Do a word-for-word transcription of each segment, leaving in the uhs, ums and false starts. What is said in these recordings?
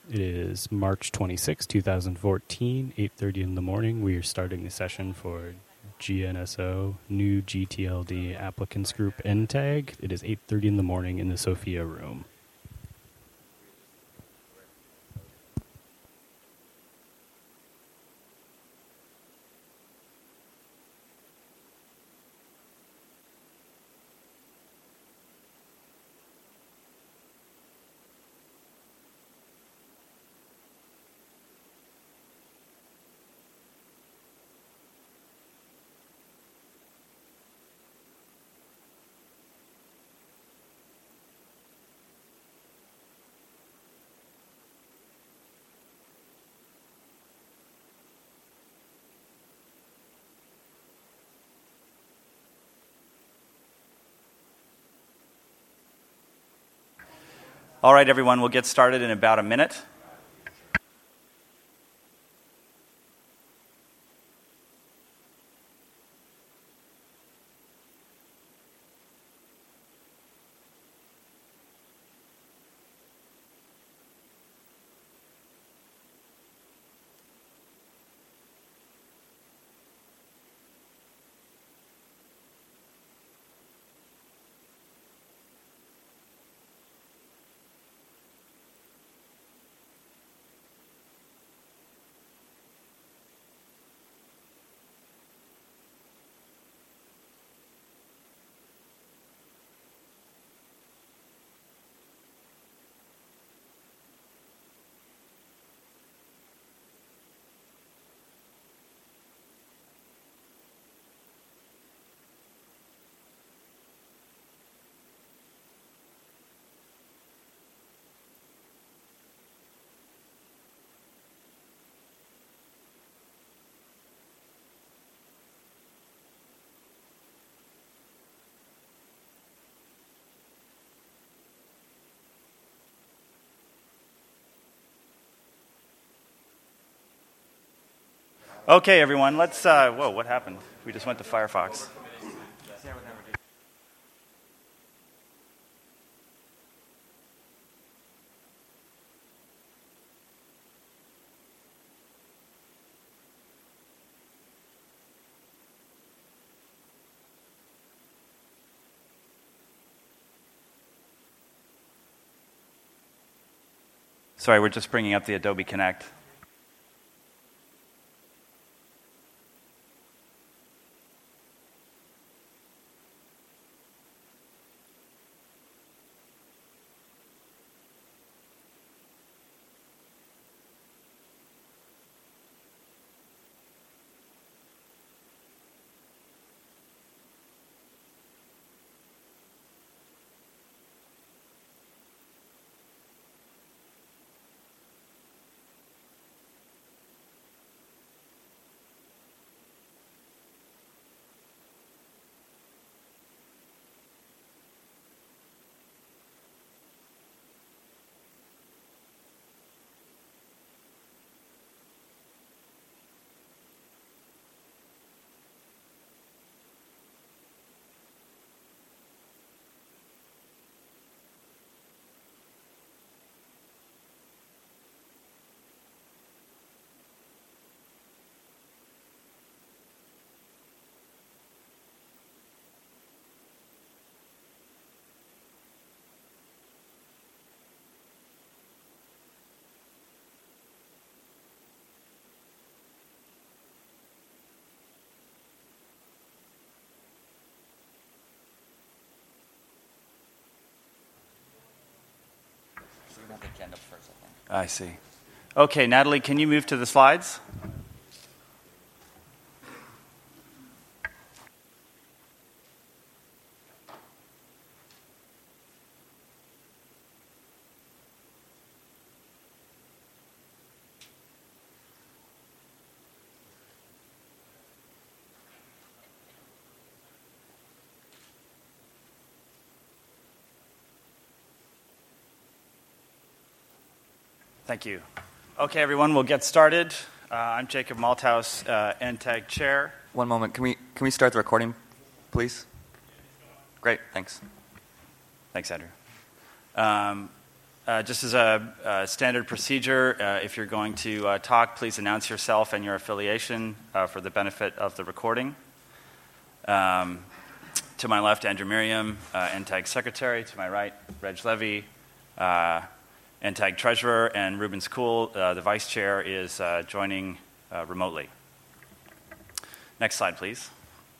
It is March twenty-sixth, twenty fourteen, eight thirty in the morning. We are starting the session for G N S O, New G T L D Applicants Group N TAG. It is eight thirty in the morning in the Sophia room. All right, everyone, we'll get started in about a minute. Okay, everyone, let's, uh, whoa, what happened? We just went to Firefox. Sorry, we're just bringing up the Adobe Connect. Agenda first, I think. I see. Okay, Natalie, can you move to the slides? Thank you. Okay, everyone, we'll get started. Uh, I'm Jacob Malthouse, uh, N TAG Chair. One moment. Can we can we start the recording, please? Great. Thanks. Thanks, Andrew. Um, uh, just as a, a standard procedure, uh, if you're going to uh, talk, please announce yourself and your affiliation uh, for the benefit of the recording. Um, to my left, Andrew Miriam, uh, N TAG Secretary. To my right, Reg Levy, uh, N TAG Treasurer, and Ruben School, uh, the Vice Chair, is uh, joining uh, remotely. Next slide, please.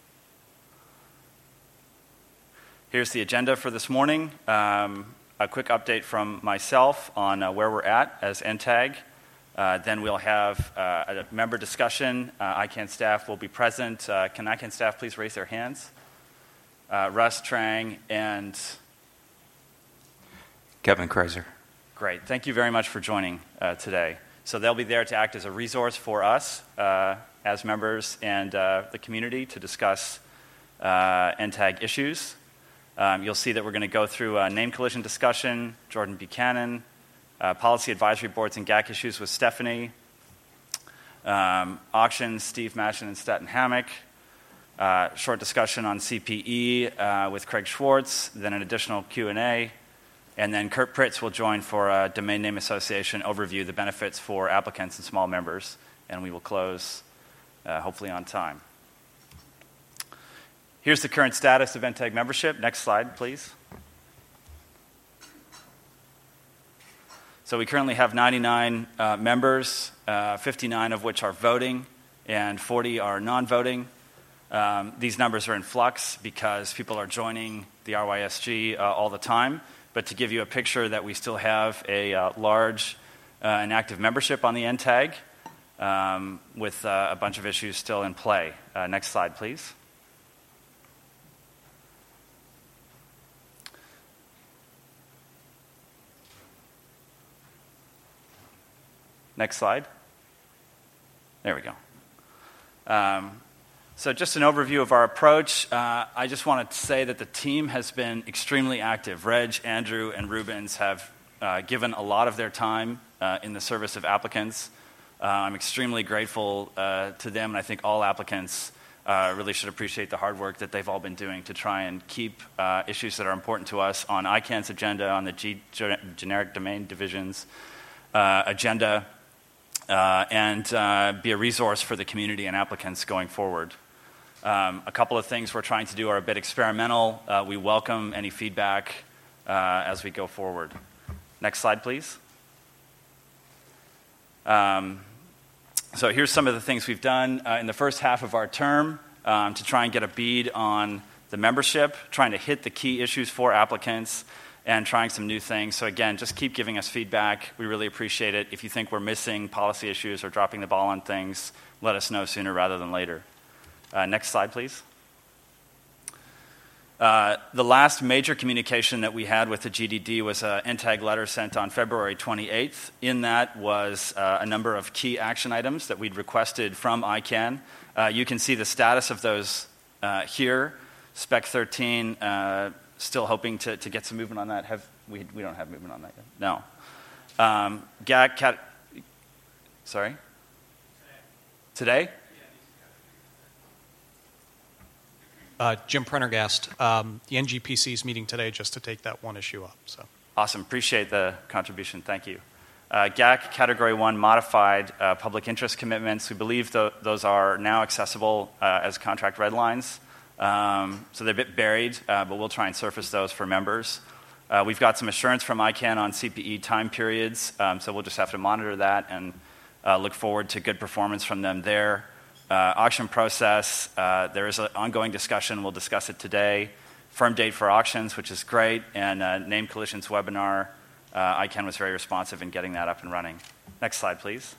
Here's the agenda for this morning. Um, a quick update from myself on uh, where we're at as N TAG. Uh, then we'll have uh, a member discussion. Uh, I CAN staff will be present. Uh, can I CAN staff please raise their hands? Uh, Russ Trang and Kevin Kreiser. Great. Thank you very much for joining uh, today. So they'll be there to act as a resource for us uh, as members and uh, the community to discuss uh, N TAG issues. Um, you'll see that we're going to go through a name collision discussion, Jordan Buchanan, uh, policy advisory boards and G A C issues with Stephanie, um, auctions, Steve Mashin and Staten Hammock, uh, short discussion on C P E uh, with Craig Schwartz, then an additional Q and A, and then Kurt Pritz will join for a Domain Name Association overview, the benefits for applicants and small members, and we will close uh, hopefully on time. Here's the current status of N TAG membership. Next slide, please. So we currently have ninety-nine uh, members, uh, fifty-nine of which are voting, and forty are non-voting. Um, these numbers are in flux because people are joining the R Y S G uh, all the time. But to give you a picture that we still have a uh, large uh, and active membership on the N TAG um, with uh, a bunch of issues still in play. Uh, next slide, please. Next slide. There we go. Um, so just an overview of our approach. Uh, I just want to say that the team has been extremely active. Reg, Andrew, and Rubens have uh, given a lot of their time uh, in the service of applicants. Uh, I'm extremely grateful uh, to them, and I think all applicants uh, really should appreciate the hard work that they've all been doing to try and keep uh, issues that are important to us on I CAN's agenda, on the G- generic domain division's uh, agenda, Uh, and uh, be a resource for the community and applicants going forward. Um, a couple of things we're trying to do are a bit experimental. Uh, we welcome any feedback uh, as we go forward. Next slide, please. Um, so here's some of the things we've done uh, in the first half of our term um, to try and get a bead on the membership, trying to hit the key issues for applicants, and trying some new things. So again, just keep giving us feedback. We really appreciate it. If you think we're missing policy issues or dropping the ball on things, let us know sooner rather than later. Uh, next slide, please. Uh, the last major communication that we had with the G D D was an N TAG letter sent on February twenty-eighth. In that was uh, a number of key action items that we'd requested from I CAN. Uh, you can see the status of those uh, here. Spec thirteen, uh, still hoping to, to get some movement on that. Have we? We don't have movement on that yet. No. Um, G A C, cat, sorry. Today. Uh, Jim Prendergast. Um, the N G P C is meeting today just to take that one issue up. So awesome. Appreciate the contribution. Thank you. Uh, G A C Category one modified uh, public interest commitments. We believe th- those are now accessible uh, as contract red lines. Um, so they're a bit buried, uh, but we'll try and surface those for members. Uh, we've got some assurance from I CAN on C P E time periods, um, so we'll just have to monitor that and uh, look forward to good performance from them there. Uh, auction process, uh, there is an ongoing discussion. We'll discuss it today. Firm date for auctions, which is great, and uh, name collisions webinar. Uh, I CAN was very responsive in getting that up and running. Next slide, please.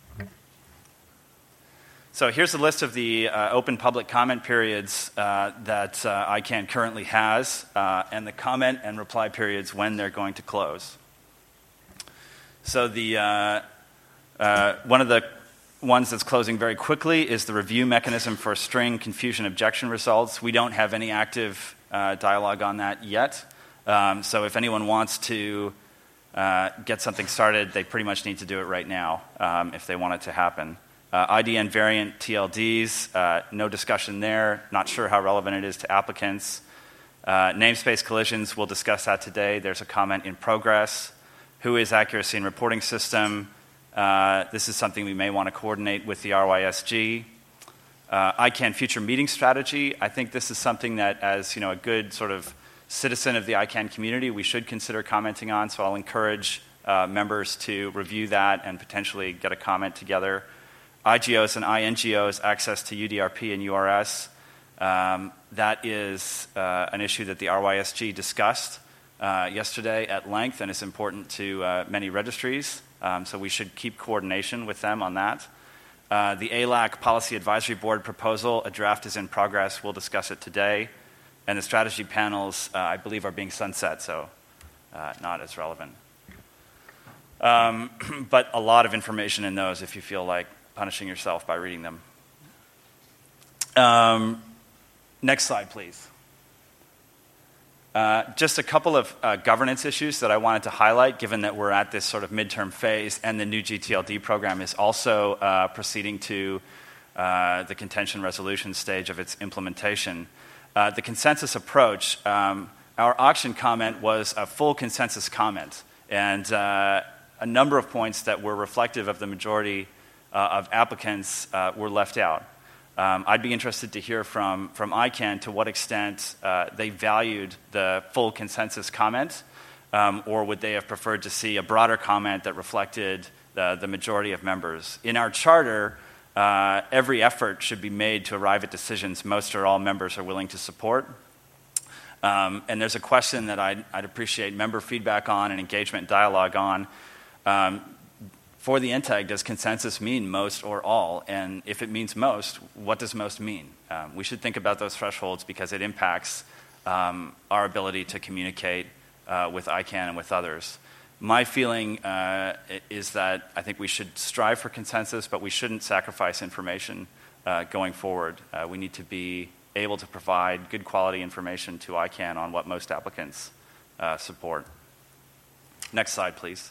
So here's a list of the uh, open public comment periods uh, that uh, I CAN currently has, uh, and the comment and reply periods when they're going to close. So the uh, uh, one of the ones that's closing very quickly is the review mechanism for string confusion objection results. We don't have any active uh, dialogue on that yet. Um, so if anyone wants to uh, get something started, they pretty much need to do it right now um, if they want it to happen. Uh, I D N variant T L Ds, uh, no discussion there. Not sure how relevant it is to applicants. Uh, namespace collisions, we'll discuss that today. There's a comment in progress. W H O I accuracy and reporting system. Uh, this is something we may want to coordinate with the R Y S G. Uh, I CANN future meeting strategy. I think this is something that, as you know, a good sort of citizen of the I CANN community, we should consider commenting on. So I'll encourage uh, members to review that and potentially get a comment together. I G Os and I N G Os access to U D R P and U R S. Um, that is uh, an issue that the R Y S G discussed uh, yesterday at length and is important to uh, many registries. Um, so we should keep coordination with them on that. Uh, the A L A C Policy Advisory Board proposal, a draft is in progress. We'll discuss it today. And the strategy panels, uh, I believe, are being sunset, so uh, not as relevant. Um, but a lot of information in those if you feel like punishing yourself by reading them. Um, next slide, please. Uh, just a couple of uh, governance issues that I wanted to highlight, given that we're at this sort of midterm phase and the new G T L D program is also uh, proceeding to uh, the contention resolution stage of its implementation. Uh, the consensus approach, um, our auction comment was a full consensus comment, and uh, a number of points that were reflective of the majority uh, of applicants uh, were left out. Um, I'd be interested to hear from, from I CANN to what extent uh, they valued the full consensus comment, um, or would they have preferred to see a broader comment that reflected the, the majority of members. In our charter, uh, every effort should be made to arrive at decisions most or all members are willing to support. Um, and there's a question that I'd, I'd appreciate member feedback on and engagement dialogue on. Um, For the N TAG, does consensus mean most or all? And if it means most, what does most mean? Um, we should think about those thresholds because it impacts um, our ability to communicate uh, with I CANN and with others. My feeling uh, is that I think we should strive for consensus, but we shouldn't sacrifice information uh, going forward. Uh, we need to be able to provide good quality information to I CANN on what most applicants uh, support. Next slide, please.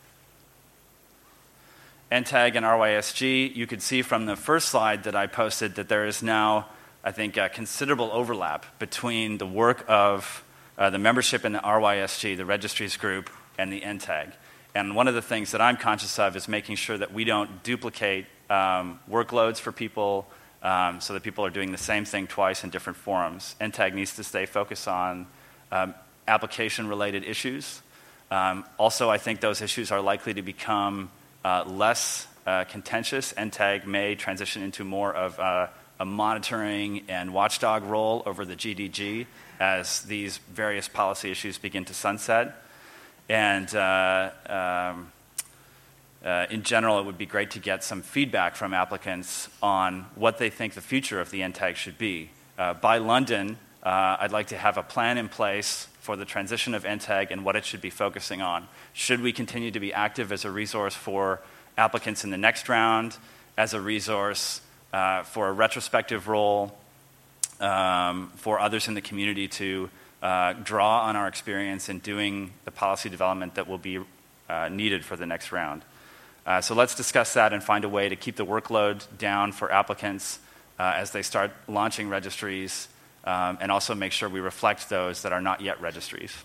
N TAG and R Y S G, you could see from the first slide that I posted that there is now, I think, a considerable overlap between the work of uh, the membership in the R Y S G, the registries group, and the N TAG. And one of the things that I'm conscious of is making sure that we don't duplicate um, workloads for people um, so that people are doing the same thing twice in different forums. N TAG needs to stay focused on um, application-related issues. Um, also, I think those issues are likely to become Uh, less uh, contentious. N TAG may transition into more of uh, a monitoring and watchdog role over the G D G as these various policy issues begin to sunset. And uh, um, uh, in general, it would be great to get some feedback from applicants on what they think the future of the N TAG should be. Uh, by London, uh, I'd like to have a plan in place for the transition of N TAG and what it should be focusing on. Should we continue to be active as a resource for applicants in the next round, as a resource uh, for a retrospective role, um, for others in the community to uh, draw on our experience in doing the policy development that will be uh, needed for the next round? Uh, so let's discuss that and find a way to keep the workload down for applicants uh, as they start launching registries, Um, and also make sure we reflect those that are not yet registries.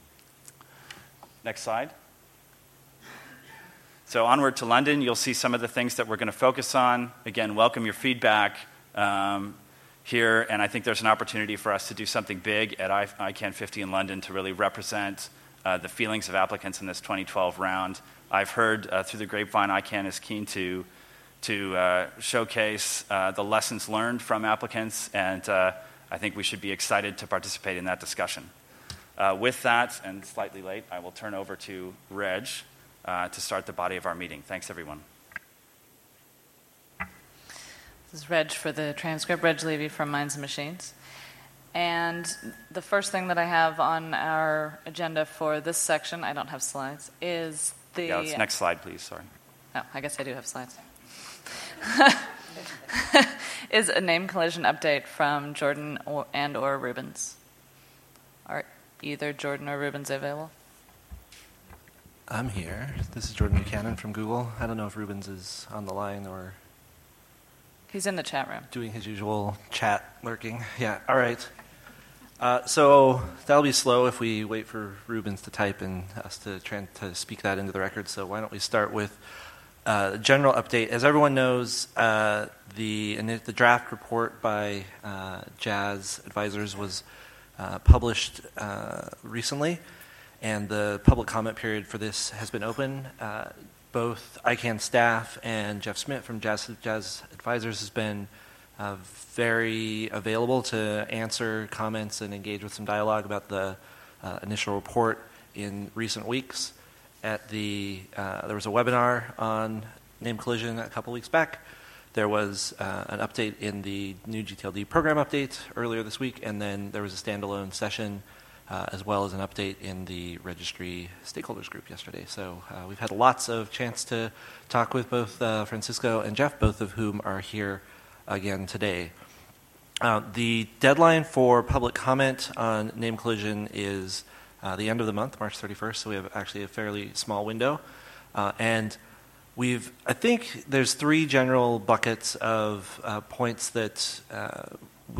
Next slide. So onward to London, you'll see some of the things that we're going to focus on. Again, welcome your feedback um, here, and I think there's an opportunity for us to do something big at I CANN fifty in London to really represent uh, the feelings of applicants in this twenty twelve round. I've heard uh, through the grapevine I CANN is keen to, to uh, showcase uh, the lessons learned from applicants, and uh, I think we should be excited to participate in that discussion. Uh, with that, and slightly late, I will turn over to Reg uh, to start the body of our meeting. Thanks, everyone. This is Reg for the transcript, Reg Levy from Minds and Machines. And the first thing that I have on our agenda for this section, I don't have slides, is the... Yeah, let's next slide, please. Sorry. Oh, I guess I do have slides. Is a name collision update from Jordan or, and or Rubens. Are either Jordan or Rubens available? I'm here. This is Jordan Buchanan from Google. I don't know if Rubens is on the line or... He's in the chat room. Doing his usual chat lurking. Yeah, all right. Uh, so that'll be slow if we wait for Rubens to type and us to, try to speak that into the record. So why don't we start with uh, a general update. As everyone knows, uh, the, the draft report by uh, Jazz Advisors was uh, published uh, recently, and the public comment period for this has been open. Uh, both I CANN staff and Jeff Schmidt from Jazz, Jazz Advisors has been Uh, very available to answer comments and engage with some dialogue about the uh, initial report in recent weeks. At the uh, there was a webinar on name collision a couple weeks back. There was uh, an update in the new G T L D program update earlier this week, and then there was a standalone session uh, as well as an update in the registry stakeholders group yesterday. So uh, we've had lots of chance to talk with both uh, Francisco and Jeff, both of whom are here again today. Uh, the deadline for public comment on name collision is uh, the end of the month, March thirty-first, so we have actually a fairly small window. Uh, and we've, I think there's three general buckets of uh, points that uh,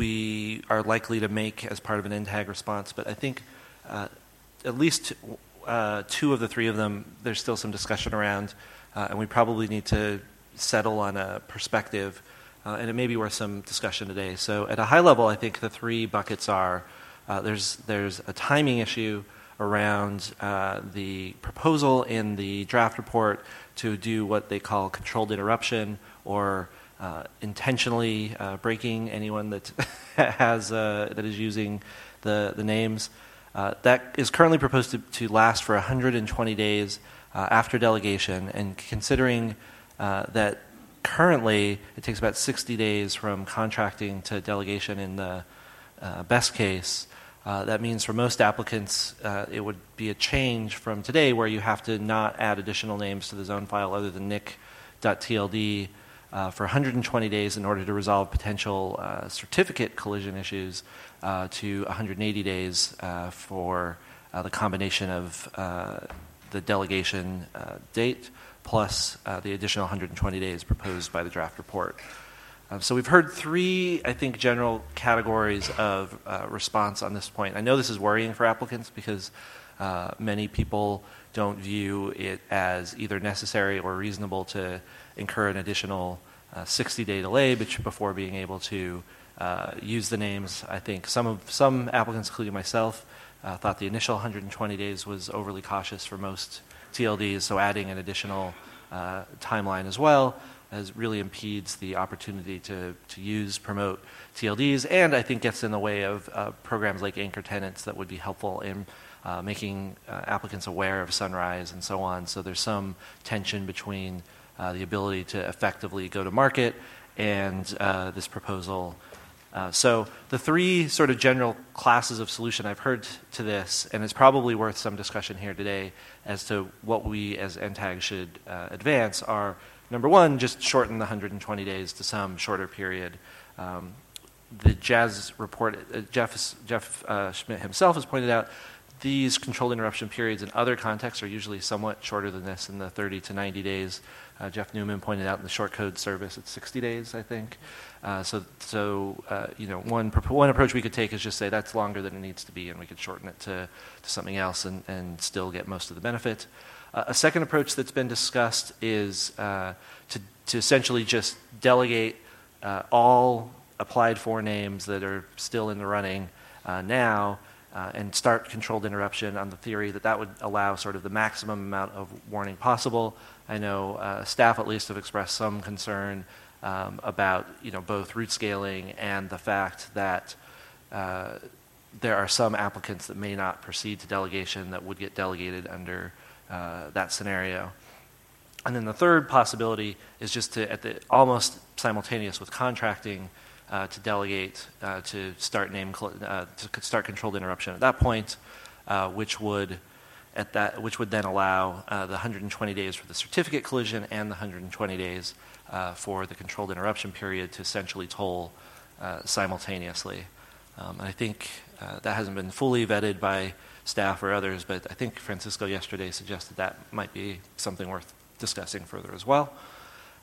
we are likely to make as part of an N TAG response, but I think uh, at least uh, two of the three of them, there's still some discussion around, uh, and we probably need to settle on a perspective. Uh, and it may be worth some discussion today. So at a high level, I think the three buckets are, uh, there's, there's a timing issue around uh, the proposal in the draft report to do what they call controlled interruption, or uh, intentionally uh, breaking anyone that has uh, that is using the, the names. Uh, that is currently proposed to, to last for one hundred twenty days uh, after delegation, and considering uh, that currently, it takes about sixty days from contracting to delegation in the uh, best case. Uh, that means for most applicants, uh, it would be a change from today where you have to not add additional names to the zone file other than N I C dot T L D uh, for one hundred twenty days in order to resolve potential uh, certificate collision issues uh, to one hundred eighty days uh, for uh, the combination of uh, the delegation uh, date plus uh, the additional one hundred twenty days proposed by the draft report. Uh, so we've heard three, I think, general categories of uh, response on this point. I know this is worrying for applicants because uh, many people don't view it as either necessary or reasonable to incur an additional uh, sixty-day delay before being able to uh, use the names. I think some of some applicants, including myself, uh, thought the initial one hundred twenty days was overly cautious for most T L Ds, so adding an additional uh, timeline as well as really impedes the opportunity to, to use, promote T L Ds, and I think gets in the way of uh, programs like anchor tenants that would be helpful in uh, making uh, applicants aware of Sunrise and so on. So there's some tension between uh, the ability to effectively go to market and uh, this proposal. Uh, so the three sort of general classes of solution I've heard to this, and it's probably worth some discussion here today as to what we as N TAG should uh, advance, are number one, just shorten the one hundred twenty days to some shorter period. Um, the Jazz report, uh, Jeff, Jeff uh, Schmidt himself has pointed out, these controlled interruption periods in other contexts are usually somewhat shorter than this, in the thirty to ninety days. Uh, Jeff Newman pointed out in the short code service it's sixty days, I think. Uh, so, so uh, you know, one one approach we could take is just say that's longer than it needs to be, and we could shorten it to, to something else and, and still get most of the benefit. Uh, a second approach that's been discussed is uh, to, to essentially just delegate uh, all applied for names that are still in the running uh, now uh, and start controlled interruption on the theory that that would allow sort of the maximum amount of warning possible. I know uh, staff at least have expressed some concern um, about, you know, both route scaling and the fact that uh, there are some applicants that may not proceed to delegation that would get delegated under uh, that scenario. And then the third possibility is just to, at the almost simultaneous with contracting, uh, to delegate uh, to start name uh, to start controlled interruption at that point, uh, which would at that which would then allow uh, the one hundred twenty days for the certificate collision and the one hundred twenty days uh, for the controlled interruption period to essentially toll uh, simultaneously. Um, and I think uh, that hasn't been fully vetted by staff or others, but I think Francisco yesterday suggested that might be something worth discussing further as well.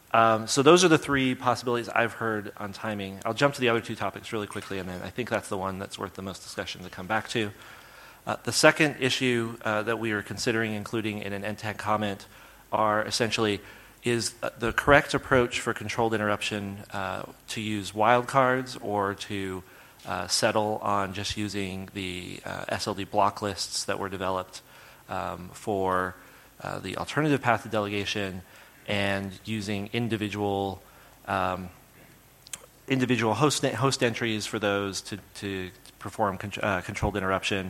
Um, so those are the three possibilities I've heard on timing. I'll jump to the other two topics really quickly, and then I think that's the one that's worth the most discussion to come back to. Uh, the second issue uh, that we are considering including in an N TAG comment are essentially, is the correct approach for controlled interruption uh, to use wildcards or to uh, settle on just using the uh, S L D block lists that were developed um, for uh, the alternative path to delegation, and using individual um, individual host host entries for those to, to perform con- uh, controlled interruption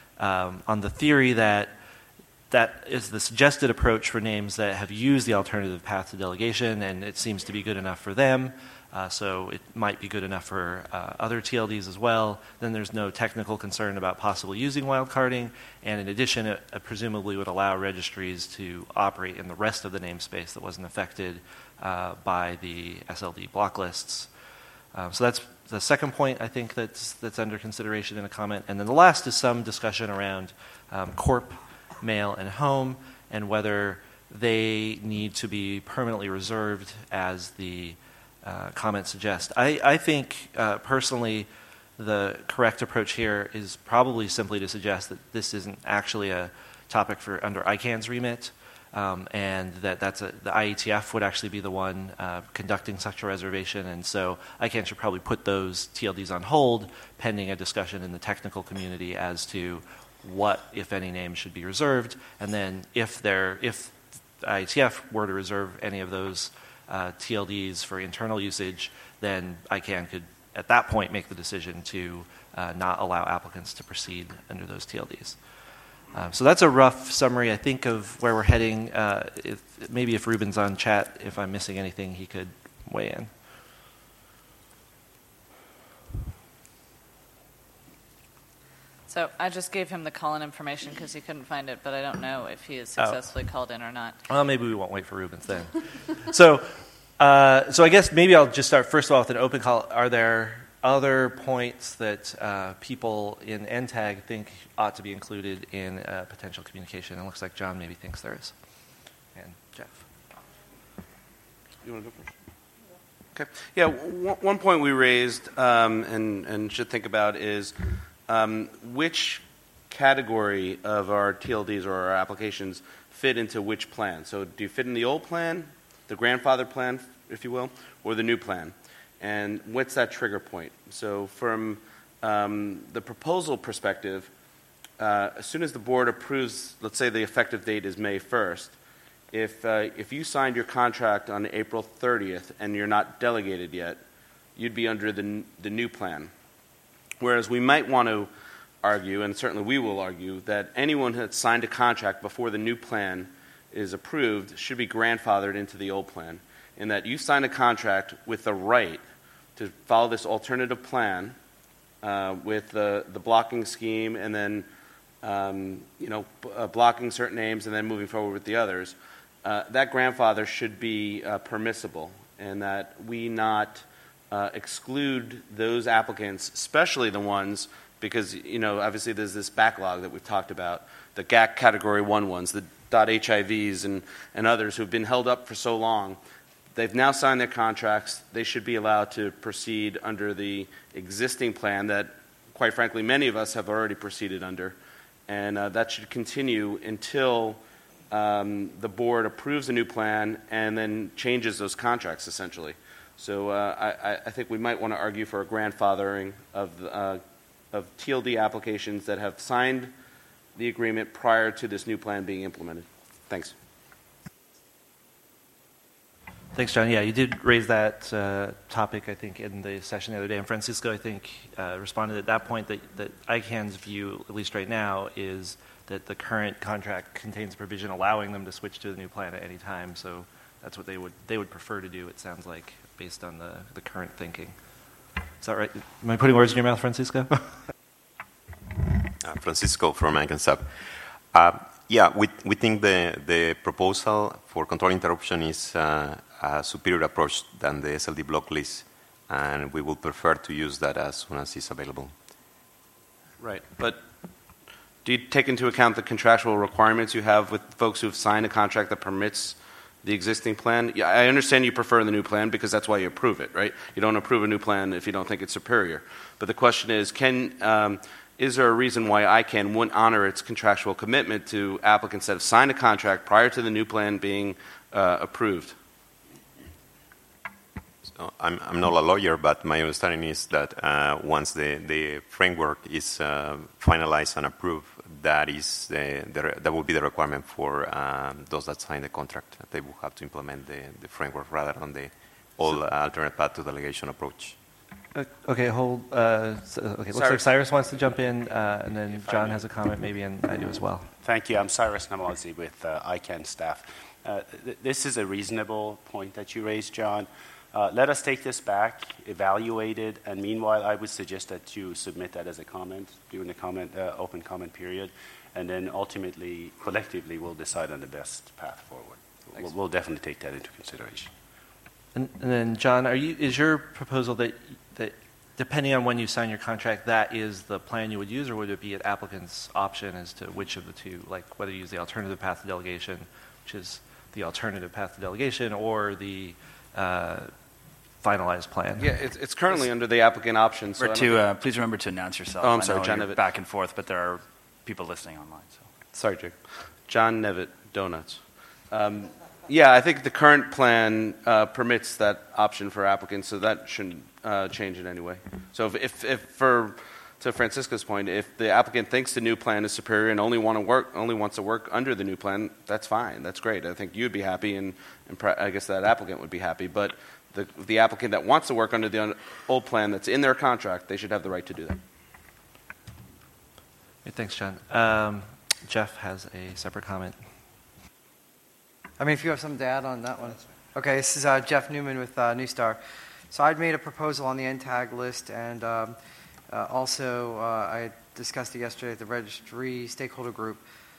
um, on the theory that that is the suggested approach for names that have used the alternative path to delegation, and it seems to be good enough for them. Uh, so it might be good enough for uh, other T L Ds as well. Then there's no technical concern about possibly using wildcarding, and in addition, it, it presumably would allow registries to operate in the rest of the namespace that wasn't affected uh, by the S L D block lists. Um, so that's the second point I think that's that's under consideration in a comment. And then the last is some discussion around um, corp, mail, and home, and whether they need to be permanently reserved as the Uh, comments suggest. I, I think uh, personally the correct approach here is probably simply to suggest that this isn't actually a topic for under I CANN's remit, um, and that that's a, the I E T F would actually be the one uh, conducting such a reservation, and so I CANN should probably put those T L Ds on hold pending a discussion in the technical community as to what, if any, names should be reserved, and then if there if the I E T F were to reserve any of those Uh, T L Ds for internal usage, then I CANN could, at that point, make the decision to uh, not allow applicants to proceed under those T L Ds. Um, so that's a rough summary, I think, of where we're heading. Uh, if, maybe if Ruben's on chat, if I'm missing anything, he could weigh in. So I just gave him the call-in information because he couldn't find it, but I don't know if he has successfully oh. called in or not. Well, maybe we won't wait for Ruben's then. so, uh, so I guess maybe I'll just start first of all with an open call. Are there other points that uh, people in N TAG think ought to be included in uh, potential communication? It looks like John maybe thinks there is, and Jeff. You want to go first? Okay. Yeah. W- one point we raised um, and and should think about is. Um, which category of our T L Ds or our applications fit into which plan? So do you fit in the old plan, the grandfather plan, if you will, or the new plan? And what's that trigger point? So from um, the proposal perspective, uh, as soon as the board approves, let's say the effective date is May first, if, uh, if you signed your contract on April thirtieth and you're not delegated yet, you'd be under the, the new plan. Whereas we might want to argue, and certainly we will argue, that anyone that's signed a contract before the new plan is approved should be grandfathered into the old plan, in that you signed a contract with the right to follow this alternative plan uh, with the, the blocking scheme and then um, you know, b- uh, blocking certain names and then moving forward with the others. Uh, that grandfather should be uh, permissible, and that we not Uh, exclude those applicants, especially the ones, because, you know, obviously there's this backlog that we've talked about, the G A C Category one ones, the .HIVs and, and others who've been held up for so long. They've now signed their contracts. They should be allowed to proceed under the existing plan that, quite frankly, many of us have already proceeded under. And uh, that should continue until um, the board approves a new plan and then changes those contracts, essentially. So uh, I, I think we might want to argue for a grandfathering of, uh, of T L D applications that have signed the agreement prior to this new plan being implemented. Thanks. Thanks, John. Yeah, you did raise that uh, topic, I think, in the session the other day. And Francisco, I think, uh, responded at that point that, that I CANN's view, at least right now, is that the current contract contains a provision allowing them to switch to the new plan at any time. So that's what they would they would prefer to do, it sounds like, based on the, the current thinking. Is that right? Am I putting words in your mouth, Francisco? uh, Francisco from ANCANSAP. Uh, yeah, we, we think the, the proposal for control interruption is uh, a superior approach than the S L D block list, and we would prefer to use that as soon as it's available. Right, but do you take into account the contractual requirements you have with folks who've signed a contract that permits the existing plan? Yeah, I understand you prefer the new plan because that's why you approve it, right? You don't approve a new plan if you don't think it's superior. But the question is, can um, is there a reason why I C A N wouldn't honor its contractual commitment to applicants that have signed a contract prior to the new plan being uh, approved? So I'm, I'm not a lawyer, but my understanding is that uh, once the, the framework is uh, finalized and approved, that is the, the, that will be the requirement for um, those that sign the contract. They will have to implement the, the framework rather than the all so, alternate path to delegation approach. Okay, hold. Uh, so, okay, looks Cyrus. like Cyrus wants to jump in, uh, and then John has a comment, maybe, and I do as well. Thank you. I'm Cyrus Namazi with uh, I C A N staff. Uh, th- this is a reasonable point that you raised, John. Uh, let us take this back, evaluate it, and meanwhile, I would suggest that you submit that as a comment during the comment, uh, open comment period, and then ultimately, collectively, we'll decide on the best path forward. We'll, we'll definitely take that into consideration. And, and then, John, are you? Is your proposal that that depending on when you sign your contract, that is the plan you would use, or would it be an applicant's option as to which of the two, like whether you use the alternative path to delegation, which is the alternative path to delegation, or the uh, finalized plan? Yeah, it's, it's currently under the applicant option. So to, uh, please remember to announce yourself. Oh, I'm I sorry, know John you're Nevitt. back and forth, but there are people listening online. So. Sorry, Jake. John Nevitt, Donuts. Um, yeah, I think the current plan uh, permits that option for applicants, so that shouldn't uh, change in any way. So if, if, if for to Francisca's point, if the applicant thinks the new plan is superior and only want to work, only wants to work under the new plan, that's fine. That's great. I think you'd be happy, and, and pra- I guess that applicant would be happy. But the, the applicant that wants to work under the old plan that's in their contract, they should have the right to do that. Okay, thanks, John. Um, Jeff has a separate comment. I mean, if you have something to add on that one. Okay, this is uh, Jeff Newman with uh, New Star. So I'd made a proposal on the N TAG list, and um, uh, also uh, I discussed it yesterday at the registry stakeholder group,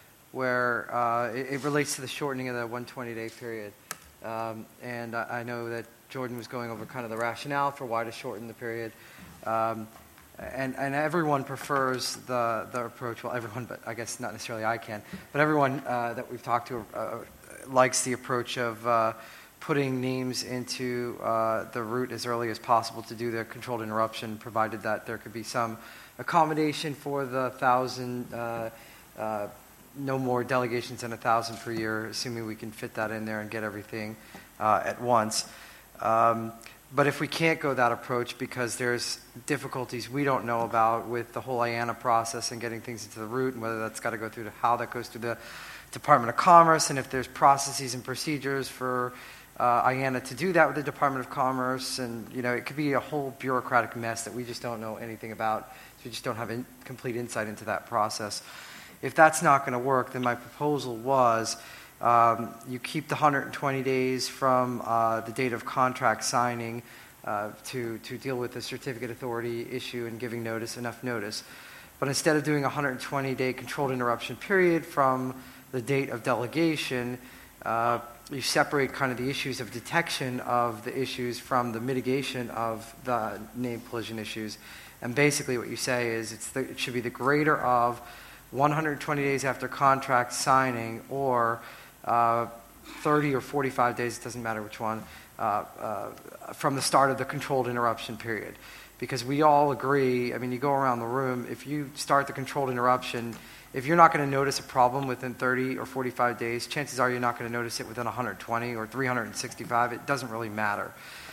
where uh, it, it relates to the shortening of the one hundred twenty day period. Um, and I, I know that Jordan was going over kind of the rationale for why to shorten the period. Um, and, and everyone prefers the, the approach, well, everyone, but I guess not necessarily I can, but everyone uh, that we've talked to uh, likes the approach of uh, putting names into uh, the route as early as possible to do the controlled interruption, provided that there could be some accommodation for the thousand, uh, uh, no more delegations than a thousand per year, assuming we can fit that in there and get everything uh, at once. Um, but if we can't go that approach because there's difficulties we don't know about with the whole I A N A process and getting things into the route, and whether that's got to go through the, how that goes through the Department of Commerce, and if there's processes and procedures for uh, I A N A to do that with the Department of Commerce, and you know, it could be a whole bureaucratic mess that we just don't know anything about. So we just don't have in, complete insight into that process. If that's not going to work, then my proposal was um, you keep the one hundred twenty days from uh, the date of contract signing uh, to to deal with the certificate authority issue and giving notice, enough notice. But instead of doing a one hundred twenty day controlled interruption period from the date of delegation, uh, you separate kind of the issues of detection of the issues from the mitigation of the named collision issues. And basically what you say is it's the, it should be the greater of one hundred twenty days after contract signing, or uh, thirty or forty-five days, it doesn't matter which one, uh, uh, from the start of the controlled interruption period. Because we all agree, I mean, you go around the room, if you start the controlled interruption, if you're not going to notice a problem within thirty or forty-five days, chances are you're not going to notice it within one hundred twenty or three hundred sixty-five. It doesn't really matter.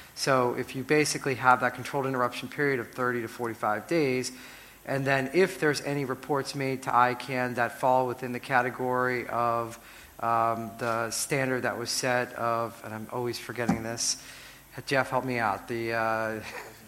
So if you basically have that controlled interruption period of thirty to forty-five days, and then if there's any reports made to I C A N that fall within the category of um, the standard that was set of, and I'm always forgetting this, Jeff, help me out, the... Uh,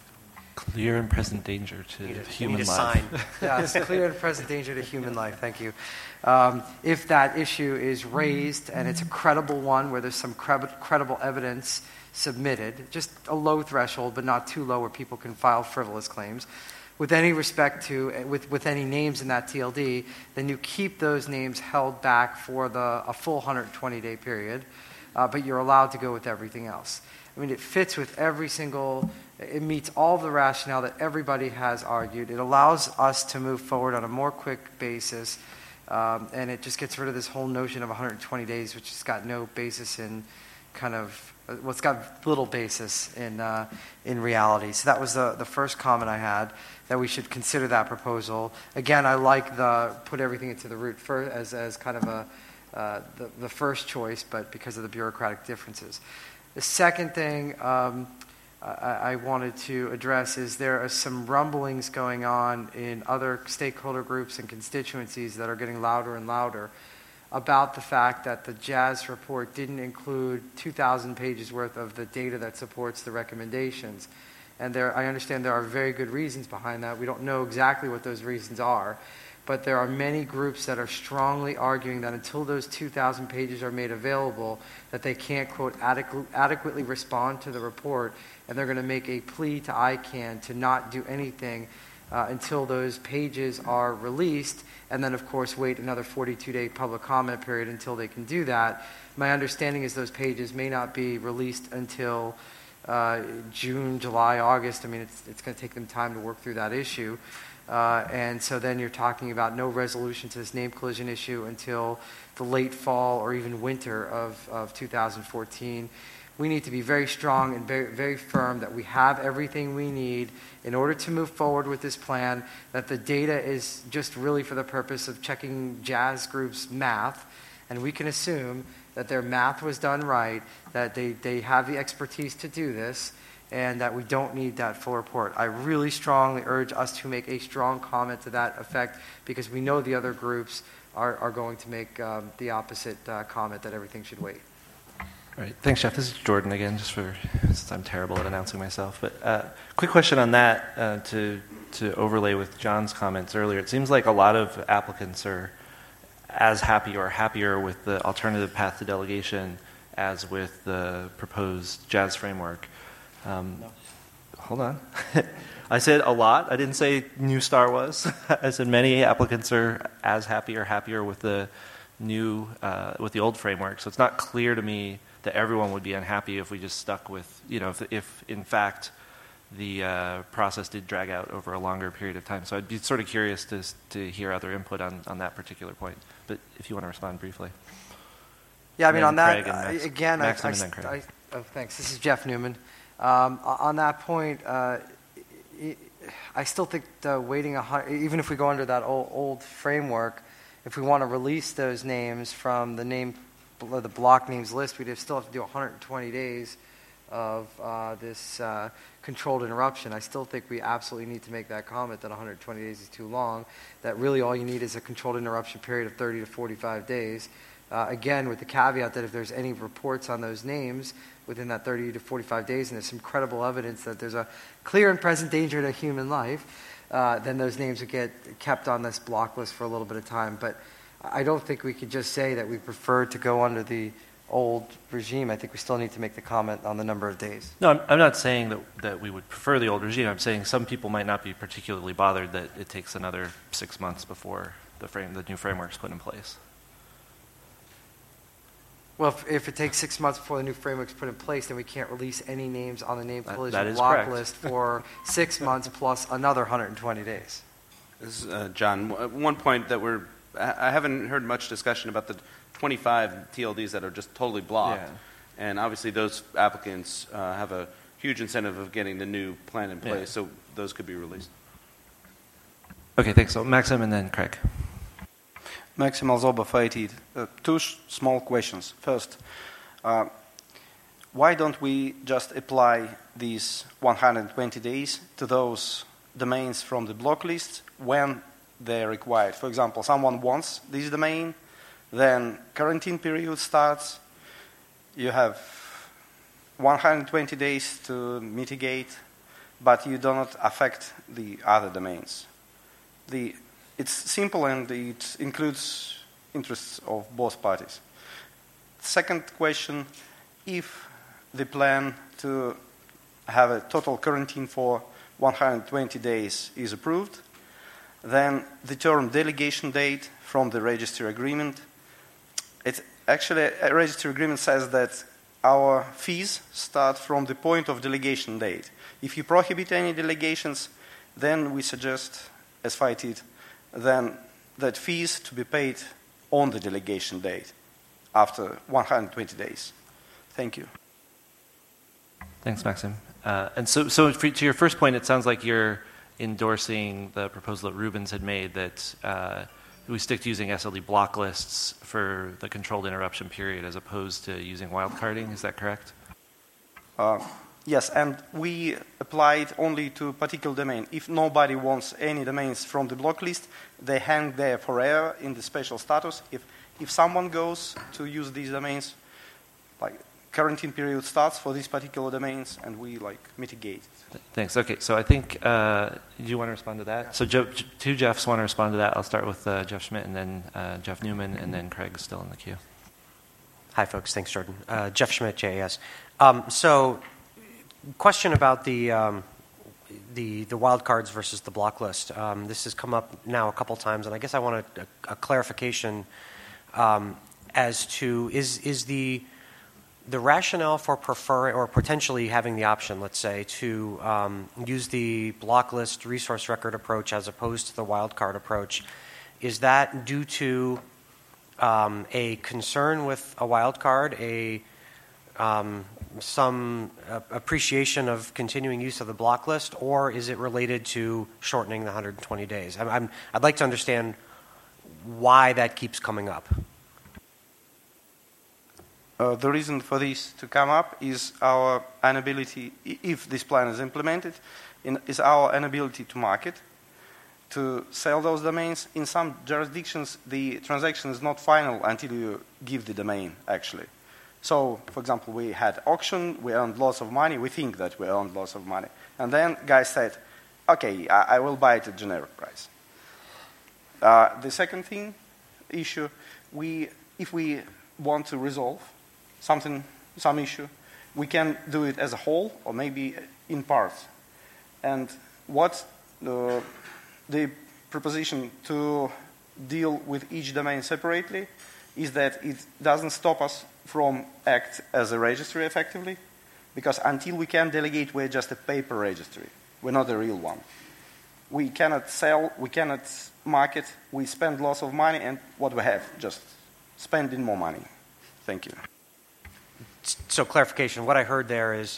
Clear and present danger to need a, human need a life. Sign. Yeah, it's clear and present danger to human life. Thank you. Um, if that issue is raised and it's a credible one where there's some cre- credible evidence submitted, just a low threshold, but not too low where people can file frivolous claims, with any respect to, with, with any names in that T L D, then you keep those names held back for the a full one hundred twenty day period, uh, but you're allowed to go with everything else. I mean, it fits with every single, it meets all the rationale that everybody has argued. It allows us to move forward on a more quick basis, um, and it just gets rid of this whole notion of one hundred twenty days, which has got no basis in kind of uh, what's got little basis in uh, in reality. So that was the the first comment I had, that we should consider that proposal. Again, I like the put everything into the root first as as kind of a uh, the the first choice, but because of the bureaucratic differences. The second thing um, I, I wanted to address is there are some rumblings going on in other stakeholder groups and constituencies that are getting louder and louder about the fact that the Jazz report didn't include two thousand pages worth of the data that supports the recommendations. And there, I understand there are very good reasons behind that. We don't know exactly what those reasons are, but there are many groups that are strongly arguing that until those two thousand pages are made available, that they can't, quote, adequ- adequately respond to the report, and they're going to make a plea to I CANN to not do anything uh, until those pages are released, and then, of course, wait another forty-two day public comment period until they can do that. My understanding is those pages may not be released until uh, June, July, August. I mean, it's, it's going to take them time to work through that issue. Uh, and so then you're talking about no resolution to this name collision issue until the late fall or even winter of, of two thousand fourteen. We need to be very strong and very, very firm that we have everything we need in order to move forward with this plan, that the data is just really for the purpose of checking Jazz Group's math, and we can assume that their math was done right, that they, they have the expertise to do this, and that we don't need that full report. I really strongly urge us to make a strong comment to that effect, because we know the other groups are, are going to make um, the opposite uh, comment, that everything should wait. All right. Thanks, Jeff. This is Jordan again, just for, since I'm terrible at announcing myself. But uh, quick question on that uh, to, to overlay with John's comments earlier. It seems like a lot of applicants are as happy or happier with the alternative path to delegation as with the proposed Jazz framework. Um, no. Hold on. I said a lot. I didn't say New Star was. I said many applicants are as happy or happier with the new, uh, with the old framework. So it's not clear to me that everyone would be unhappy if we just stuck with, you know, if, if in fact the uh, process did drag out over a longer period of time. So I'd be sort of curious to to hear other input on, on that particular point. But if you want to respond briefly. Yeah, I mean, on that, Max, uh, again, I, Maxim I, and then Craig. I, oh, thanks. This is Jeff Newman. Um, on that point, uh, I still think the waiting, a, even if we go under that old, old framework, if we want to release those names from the name, the block names list, we'd still have to do one hundred twenty days of uh, this uh, controlled interruption. I still think we absolutely need to make that comment that one hundred twenty days is too long, that really all you need is a controlled interruption period of thirty to forty-five days. Uh, again, with the caveat that if there's any reports on those names within that thirty to forty-five days, and there's some credible evidence that there's a clear and present danger to human life, uh, then those names would get kept on this block list for a little bit of time. But I don't think we could just say that we prefer to go under the old regime. I think we still need to make the comment on the number of days. No, I'm, I'm not saying that, that we would prefer the old regime. I'm saying some people might not be particularly bothered that it takes another six months before the frame, the new framework's put in place. Well, if, if it takes six months before the new framework's put in place, then we can't release any names on the name collision block correct. list for six months plus another one hundred twenty days. This is, uh, John, one point that we're, I haven't heard much discussion about the twenty-five T L Ds that are just totally blocked. Yeah. And obviously those applicants uh, have a huge incentive of getting the new plan in place, yeah. So those could be released. Okay, thanks. So Maxim and then Craig. Maxim Alzoba, Faitit. Uh, two sh- small questions. First, uh, why don't we just apply these one hundred twenty days to those domains from the block list when they're required? For example, someone wants this domain, then quarantine period starts, you have one hundred twenty days to mitigate, but you do not affect the other domains. The It's simple and it includes interests of both parties. Second question, if the plan to have a total quarantine for one hundred twenty days is approved, then the term delegation date from the registry agreement, it's actually a registry agreement says that our fees start from the point of delegation date. If you prohibit any delegations, then we suggest, as Faitit, then that fees to be paid on the delegation date after one hundred twenty days. Thank you. Thanks, Maxim. Uh, and so, so for, to your first point, it sounds like you're endorsing the proposal that Rubens had made that uh, we stick to using S L D block lists for the controlled interruption period as opposed to using wildcarding. Is that correct? Uh, yes, and we apply it only to a particular domain. If nobody wants any domains from the block list, they hang there forever in the special status. If, if someone goes to use these domains, like quarantine period starts for these particular domains, and we like mitigate it. Thanks. Okay, so I think, uh, do you want to respond to that? Yeah. So Jeff, two Jeffs want to respond to that. I'll start with uh, Jeff Schmidt, and then uh, Jeff Newman, and then Craig's still in the queue. Hi, folks. Thanks, Jordan. Uh, Jeff Schmidt, J A S. Um, so, question about the um, the the wildcards versus the block list. Um, this has come up now a couple times, and I guess I want a, a, a clarification um, as to is is the The rationale for preferring or potentially having the option, let's say, to um, use the block list resource record approach as opposed to the wildcard approach, is that due to um, a concern with a wildcard, a um, some uh, appreciation of continuing use of the block list, or is it related to shortening the one hundred twenty days? I'm, I'm, I'd like to understand why that keeps coming up. Uh, the reason for this to come up is our inability, if this plan is implemented, in, is our inability to market, to sell those domains. In some jurisdictions, the transaction is not final until you give the domain, actually. So, for example, we had auction, we earned lots of money, we think that we earned lots of money. And then guy said, okay, I, I will buy it at generic price. Uh, the second thing, issue, we, if we want to resolve something, some issue, we can do it as a whole or maybe in parts. And what the, the proposition to deal with each domain separately is that it doesn't stop us from act as a registry effectively, because until we can delegate, we're just a paper registry. We're not a real one. We cannot sell, we cannot market, we spend lots of money, and what we have, just spending more money. Thank you. So clarification, what I heard there is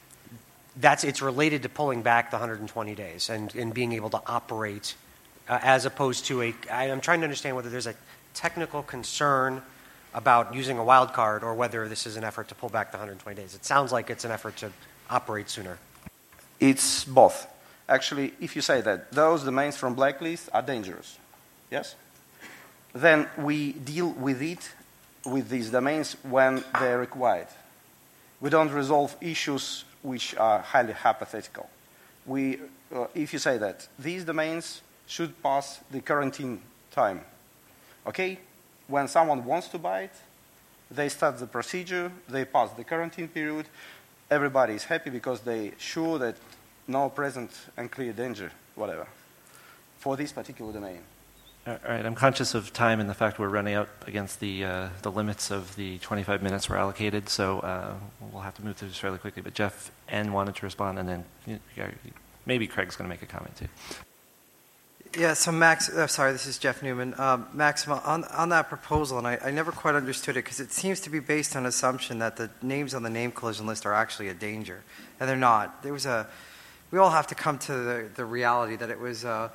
that's it's related to pulling back the one hundred twenty days and, and being able to operate uh, as opposed to a, I, I'm trying to understand whether there's a technical concern about using a wildcard or whether this is an effort to pull back the one hundred twenty days. It sounds like it's an effort to operate sooner. It's both. Actually, if you say that those domains from blacklist are dangerous, yes, then we deal with it with these domains when they're required. We don't resolve issues which are highly hypothetical. We, uh, if you say that these domains should pass the quarantine time, okay, when someone wants to buy it, they start the procedure, they pass the quarantine period, everybody is happy because they're sure that no present and clear danger, whatever, for this particular domain. All right, I'm conscious of time and the fact we're running out against the uh, the limits of the twenty-five minutes we're allocated, so uh, we'll have to move through this fairly quickly. But Jeff N. wanted to respond, and then you know, maybe Craig's going to make a comment too. Yeah, so Max, uh, sorry, this is Jeff Newman. Um, Max, on, on that proposal, and I, I never quite understood it because it seems to be based on assumption that the names on the name collision list are actually a danger, and they're not. There was a, we all have to come to the, the reality that it was a,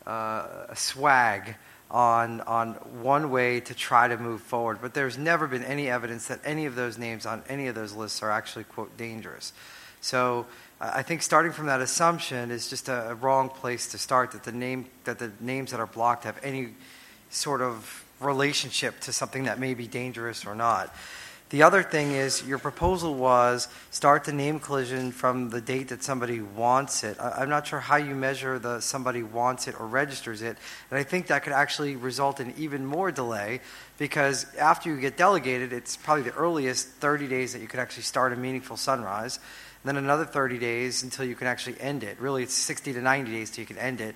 a swag on on one way to try to move forward, but there's never been any evidence that any of those names on any of those lists are actually, quote, dangerous. So I think starting from that assumption is just a, a wrong place to start, that the name that the names that are blocked have any sort of relationship to something that may be dangerous or not. The other thing is your proposal was start the name collision from the date that somebody wants it. I, I'm not sure how you measure the somebody wants it or registers it, and I think that could actually result in even more delay, because after you get delegated, it's probably the earliest thirty days that you could actually start a meaningful sunrise, and then another thirty days until you can actually end it. Really, it's sixty to ninety days till you can end it.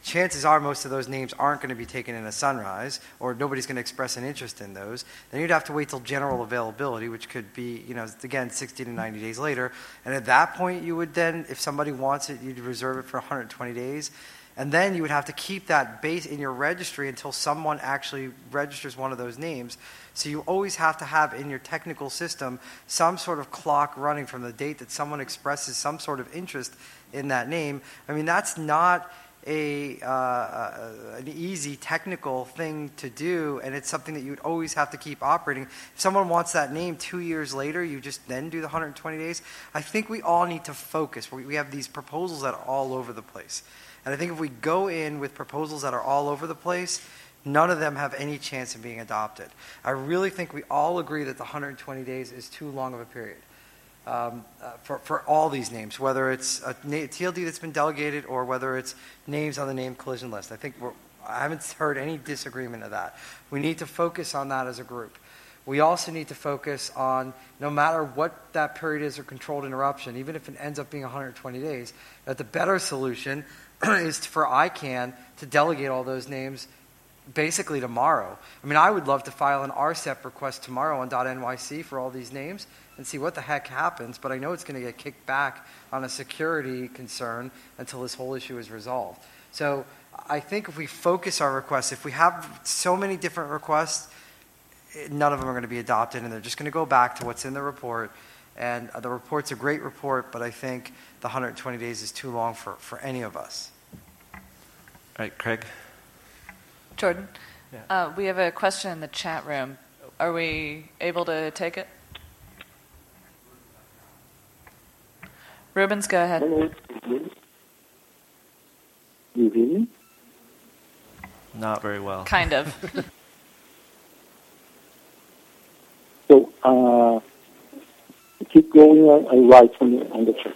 chances are most of those names aren't going to be taken in a Sunrise, or nobody's going to express an interest in those. Then you'd have to wait till general availability, which could be, you know, again, sixty to ninety days later. And at that point, you would then, if somebody wants it, you'd reserve it for one hundred twenty days. And then you would have to keep that base in your registry until someone actually registers one of those names. So you always have to have in your technical system some sort of clock running from the date that someone expresses some sort of interest in that name. I mean, that's not a uh, an easy technical thing to do, and it's something that you'd always have to keep operating. If someone wants that name two years later, you just then do the one hundred twenty days. I think we all need to focus. We have these proposals that are all over the place. And I think if we go in with proposals that are all over the place, none of them have any chance of being adopted. I really think we all agree that the one hundred twenty days is too long of a period um, uh, for, for all these names, whether it's a T L D that's been delegated or whether it's names on the name collision list. I think we're, I haven't heard any disagreement of that. We need to focus on that as a group. We also need to focus on, no matter what that period is or controlled interruption, even if it ends up being one hundred twenty days, that the better solution is for I CANN to delegate all those names basically tomorrow. I mean, I would love to file an R C E P request tomorrow on .nyc for all these names and see what the heck happens, but I know it's going to get kicked back on a security concern until this whole issue is resolved. So I think if we focus our requests, if we have so many different requests, none of them are going to be adopted, and they're just going to go back to what's in the report. And the report's a great report, but I think the one hundred twenty days is too long for, for any of us. All right, Craig? Jordan, Yeah. uh, we have a question in the chat room. Are we able to take it? Rubens, go ahead. Hello. You hear me? Not very well. Kind of. So, uh, keep going uh, and write on the, on the chat.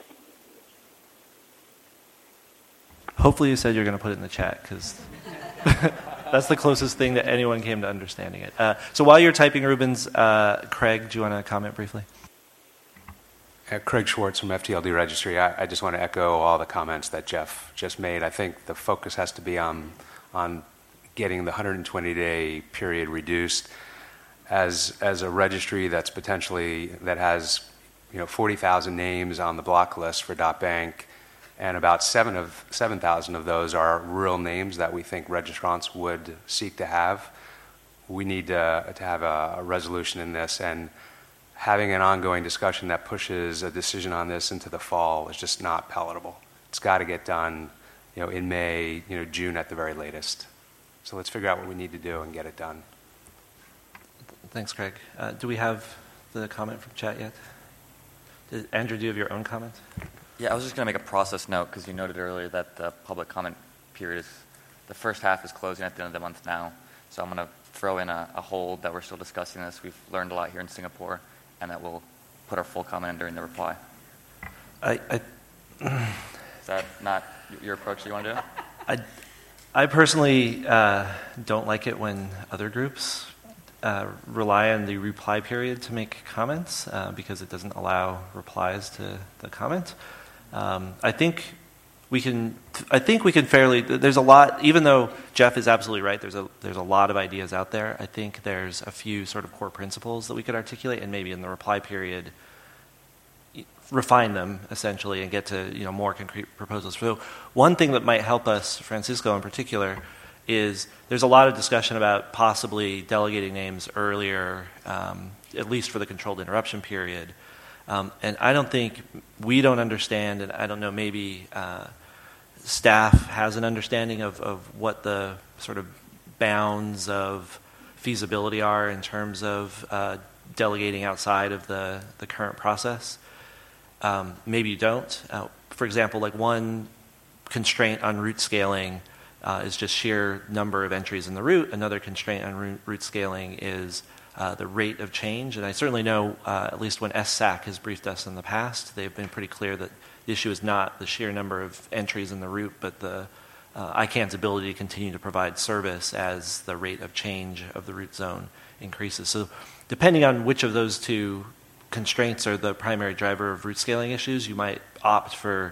Hopefully you said you're going to put it in the chat, because that's the closest thing that anyone came to understanding it. Uh, so while you're typing, Rubens, uh, Craig, do you want to comment briefly? Uh, Craig Schwartz from F T L D Registry. I, I just want to echo all the comments that Jeff just made. I think the focus has to be on, on getting the one hundred twenty day period reduced. As, as a registry that's potentially, that has, you know, forty thousand names on the block list for .bank, and about seven of seven thousand of those are real names that we think registrants would seek to have. We need to, to have a, a resolution in this, and having an ongoing discussion that pushes a decision on this into the fall is just not palatable. It's got to get done, you know, in May, you know, June at the very latest. So let's figure out what we need to do and get it done. Thanks, Craig. Uh, do we have the comment from chat yet? Did, Andrew, do you have your own comment? Yeah, I was just going to make a process note, because you noted earlier that the public comment period is, the first half is closing at the end of the month now. So I'm going to throw in a, a hold that we're still discussing this. We've learned a lot here in Singapore, and that we'll put our full comment in during the reply. I, I Is that not your approach that you want to do? I, I personally uh, don't like it when other groups uh, rely on the reply period to make comments, uh, because it doesn't allow replies to the comment. Um, I think we can. I think we can fairly. There's a lot. Even though Jeff is absolutely right, there's a there's a lot of ideas out there. I think there's a few sort of core principles that we could articulate, and maybe in the reply period, refine them essentially and get to, you know, more concrete proposals. So one thing that might help us, Francisco in particular, is there's a lot of discussion about possibly delegating names earlier, um, at least for the controlled interruption period. Um, and I don't think, we don't understand, and I don't know, maybe uh, staff has an understanding of, of what the sort of bounds of feasibility are in terms of uh, delegating outside of the, the current process. Um, maybe you don't. Uh, for example, like one constraint on route scaling uh, is just sheer number of entries in the route. Another constraint on route, route scaling is uh, the rate of change. And I certainly know, uh, at least when S S A C has briefed us in the past, they've been pretty clear that the issue is not the sheer number of entries in the route, but the uh, I CANN's ability to continue to provide service as the rate of change of the route zone increases. So depending on which of those two constraints are the primary driver of route scaling issues, you might opt for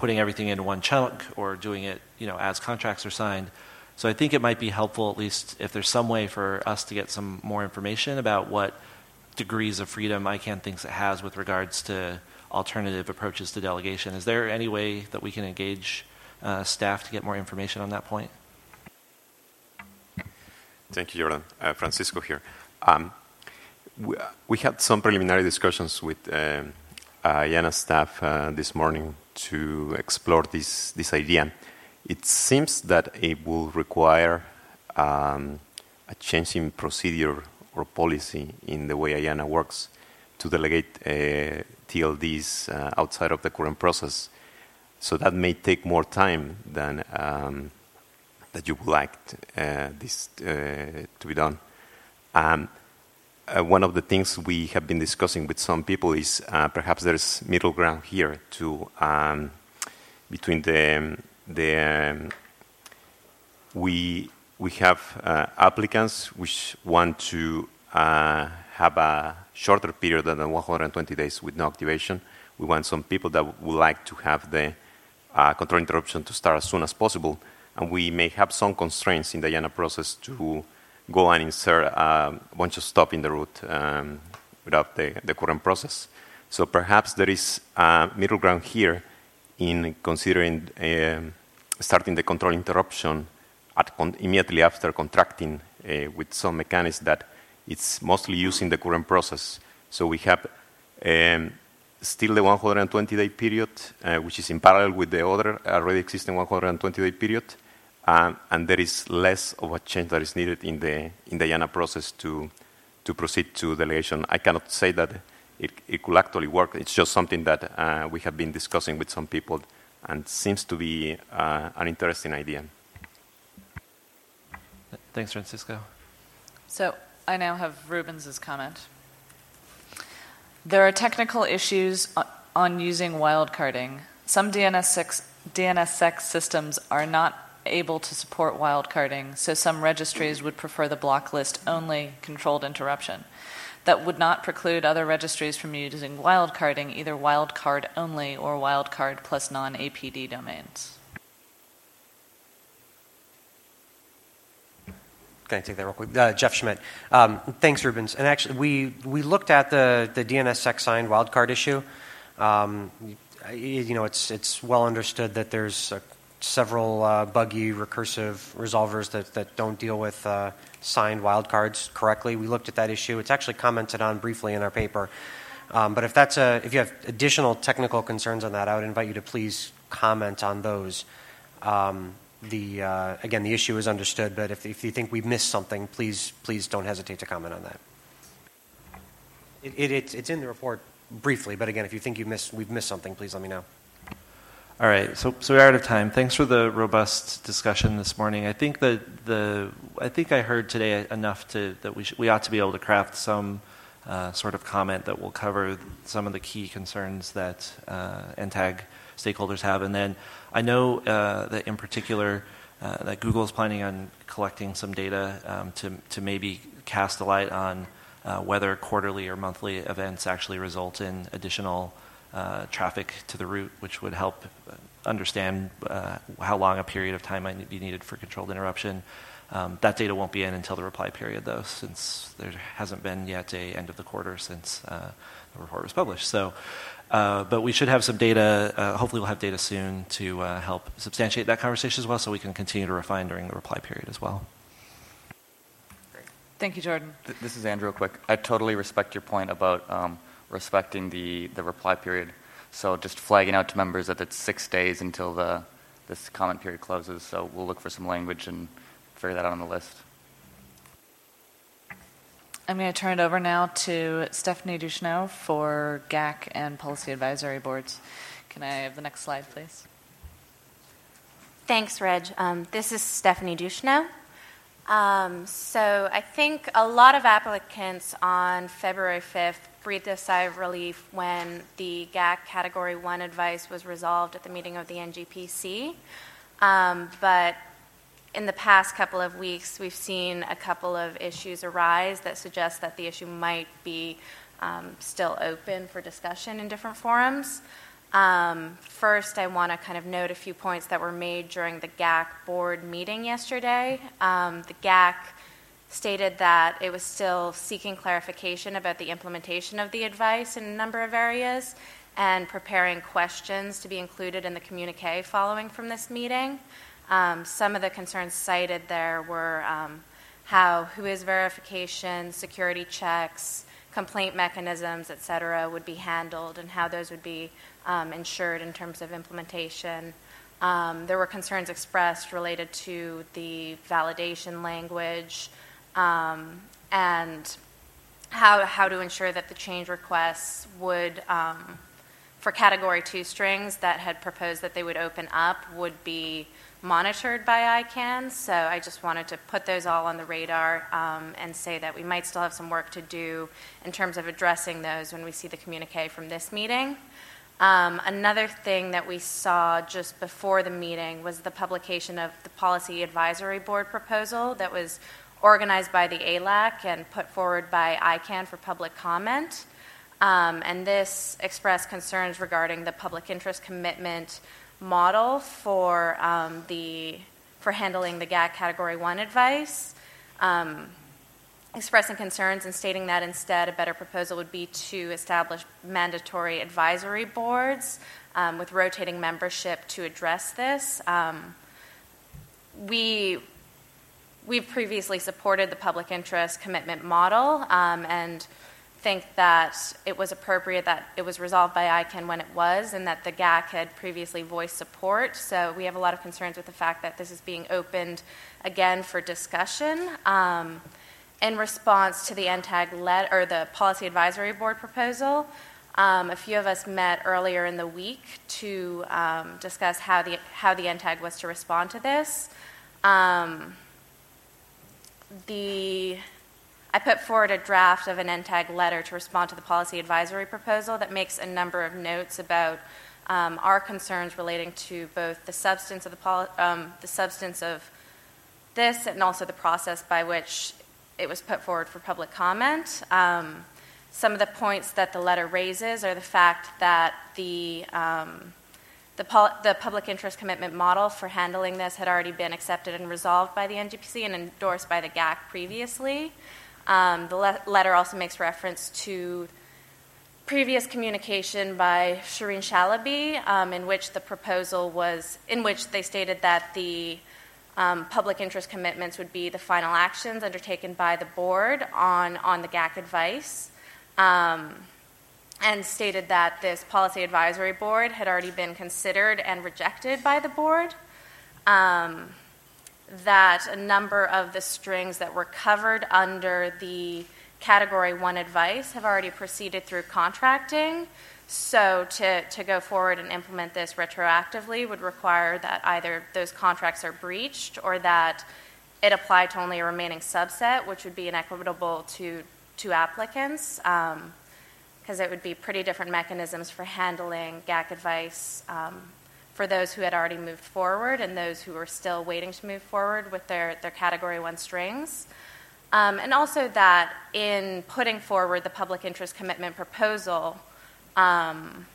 putting everything into one chunk or doing it, you know, as contracts are signed. So I think it might be helpful, at least if there's some way for us to get some more information about what degrees of freedom ICANN thinks it has with regards to alternative approaches to delegation. Is there any way that we can engage uh, staff to get more information on that point? Thank you, Jordan. Uh, Francisco here. Um, we, we had some preliminary discussions with um, uh, IANA staff uh, this morning to explore this, this idea. It seems that it will require um, a change in procedure or policy in the way IANA works to delegate uh, T L Ds uh, outside of the current process. So that may take more time than um, that you would like uh, this uh, to be done. Um, uh, one of the things we have been discussing with some people is uh, perhaps there's middle ground here to um, between the the um, we we have uh, applicants which want to uh, have a shorter period than one hundred twenty days with no activation. We want some people that would like to have the uh, control interruption to start as soon as possible. And we may have some constraints in the IANA process to go and insert a bunch of stuff in the root um, without the, the current process. So perhaps there is a middle ground here in considering uh, starting the control interruption at con immediately after contracting uh, with some mechanism that it's mostly used in the current process. So we have um, still the one hundred twenty day period, uh, which is in parallel with the other already existing one hundred twenty day period, um, and there is less of a change that is needed in the in the IANA process to to proceed to delegation. I cannot say that it, it could actually work. It's just something that uh, we have been discussing with some people, and seems to be uh, an interesting idea. Thanks, Francisco. So I now have Rubens's comment. There are technical issues on using wildcarding. Some D N S sec systems are not able to support wildcarding, so some registries would prefer the block list only controlled interruption. That would not preclude other registries from using wildcarding, either wildcard only or wildcard plus non-A P D domains. Can I take that real quick? Uh, Jeff Schmidt. Um, thanks, Rubens. And actually, we, we looked at the, the D N S sec signed wildcard issue. Um, you know, it's, it's well understood that there's uh, several uh, buggy recursive resolvers that, that don't deal with uh, signed wildcards correctly. We looked at that issue. It's actually commented on briefly in our paper. Um, but if, that's a, if you have additional technical concerns on that, I would invite you to please comment on those. Um, The uh, again, the issue is understood, but if, if you think we've missed something, please please don't hesitate to comment on that. It, it, it's, it's in the report briefly, but again, if you think you missed we've missed something, please let me know. All right, so so we're out of time. Thanks for the robust discussion this morning. I think that the I think I heard today enough to that we sh we ought to be able to craft some uh, sort of comment that will cover some of the key concerns that uh, N TAG stakeholders have, and then. I know uh, that in particular uh, that Google is planning on collecting some data um, to, to maybe cast a light on uh, whether quarterly or monthly events actually result in additional uh, traffic to the route, which would help understand uh, how long a period of time might be needed for controlled interruption. Um, that data won't be in until the reply period, though, since there hasn't been yet a end of the quarter since uh, the report was published. So. Uh, but we should have some data, uh, hopefully we'll have data soon to uh, help substantiate that conversation as well, so we can continue to refine during the reply period as well. Great. Thank you, Jordan. Th this is Andrew, real quick. I totally respect your point about um, respecting the, the reply period. So just flagging out to members that it's six days until the this comment period closes. So we'll look for some language and figure that out on the list. I'm going to turn it over now to Stephanie Ducheneau for G A C and Policy Advisory Boards. Can I have the next slide, please? Thanks, Reg. Um, this is Stephanie Ducheneau. Um, so I think a lot of applicants on February fifth breathed a sigh of relief when the G A C Category one advice was resolved at the meeting of the N G P C. Um, but in the past couple of weeks, we've seen a couple of issues arise that suggest that the issue might be um, still open for discussion in different forums. Um, first, I want to kind of note a few points that were made during the G A C board meeting yesterday. Um, the G A C stated that it was still seeking clarification about the implementation of the advice in a number of areas and preparing questions to be included in the communique following from this meeting. Um, some of the concerns cited there were um, how who is verification, security checks, complaint mechanisms, et cetera, would be handled and how those would be um, ensured in terms of implementation. Um, there were concerns expressed related to the validation language um, and how, how to ensure that the change requests would, um, for Category two strings that had proposed that they would open up, would be monitored by I CANN. So I just wanted to put those all on the radar um, and say that we might still have some work to do in terms of addressing those when we see the communique from this meeting. Um, another thing that we saw just before the meeting was the publication of the Policy Advisory Board proposal that was organized by the A L A C and put forward by I CANN for public comment. Um, and this expressed concerns regarding the public interest commitment model for um, the for handling the G A C Category one advice, um, expressing concerns and stating that instead a better proposal would be to establish mandatory advisory boards um, with rotating membership to address this. Um, we we've previously supported the public interest commitment model um, and think that it was appropriate that it was resolved by I CANN when it was and that the G A C had previously voiced support. So we have a lot of concerns with the fact that this is being opened again for discussion. Um, in response to the N TAG let, or the Policy Advisory Board proposal, um, a few of us met earlier in the week to um, discuss how the, how the N TAG was to respond to this. Um, the I put forward a draft of an N TAG letter to respond to the policy advisory proposal that makes a number of notes about um, our concerns relating to both the substance of the poli- um, the substance of this and also the process by which it was put forward for public comment. Um, some of the points that the letter raises are the fact that the um, the, pol- the public interest commitment model for handling this had already been accepted and resolved by the N G P C and endorsed by the G A C previously. Um, the le- letter also makes reference to previous communication by Shireen Shalaby, um, in which the proposal was, in which they stated that the um, public interest commitments would be the final actions undertaken by the board on, on the G A C advice, um, and stated that this policy advisory board had already been considered and rejected by the board. Um, that a number of the strings that were covered under the Category one advice have already proceeded through contracting. So to, to go forward and implement this retroactively would require that either those contracts are breached or that it apply to only a remaining subset, which would be inequitable to, to applicants, because um, it would be pretty different mechanisms for handling G A C advice um, for those who had already moved forward and those who were still waiting to move forward with their, their Category one strings. Um, and also that in putting forward the public interest commitment proposal, um,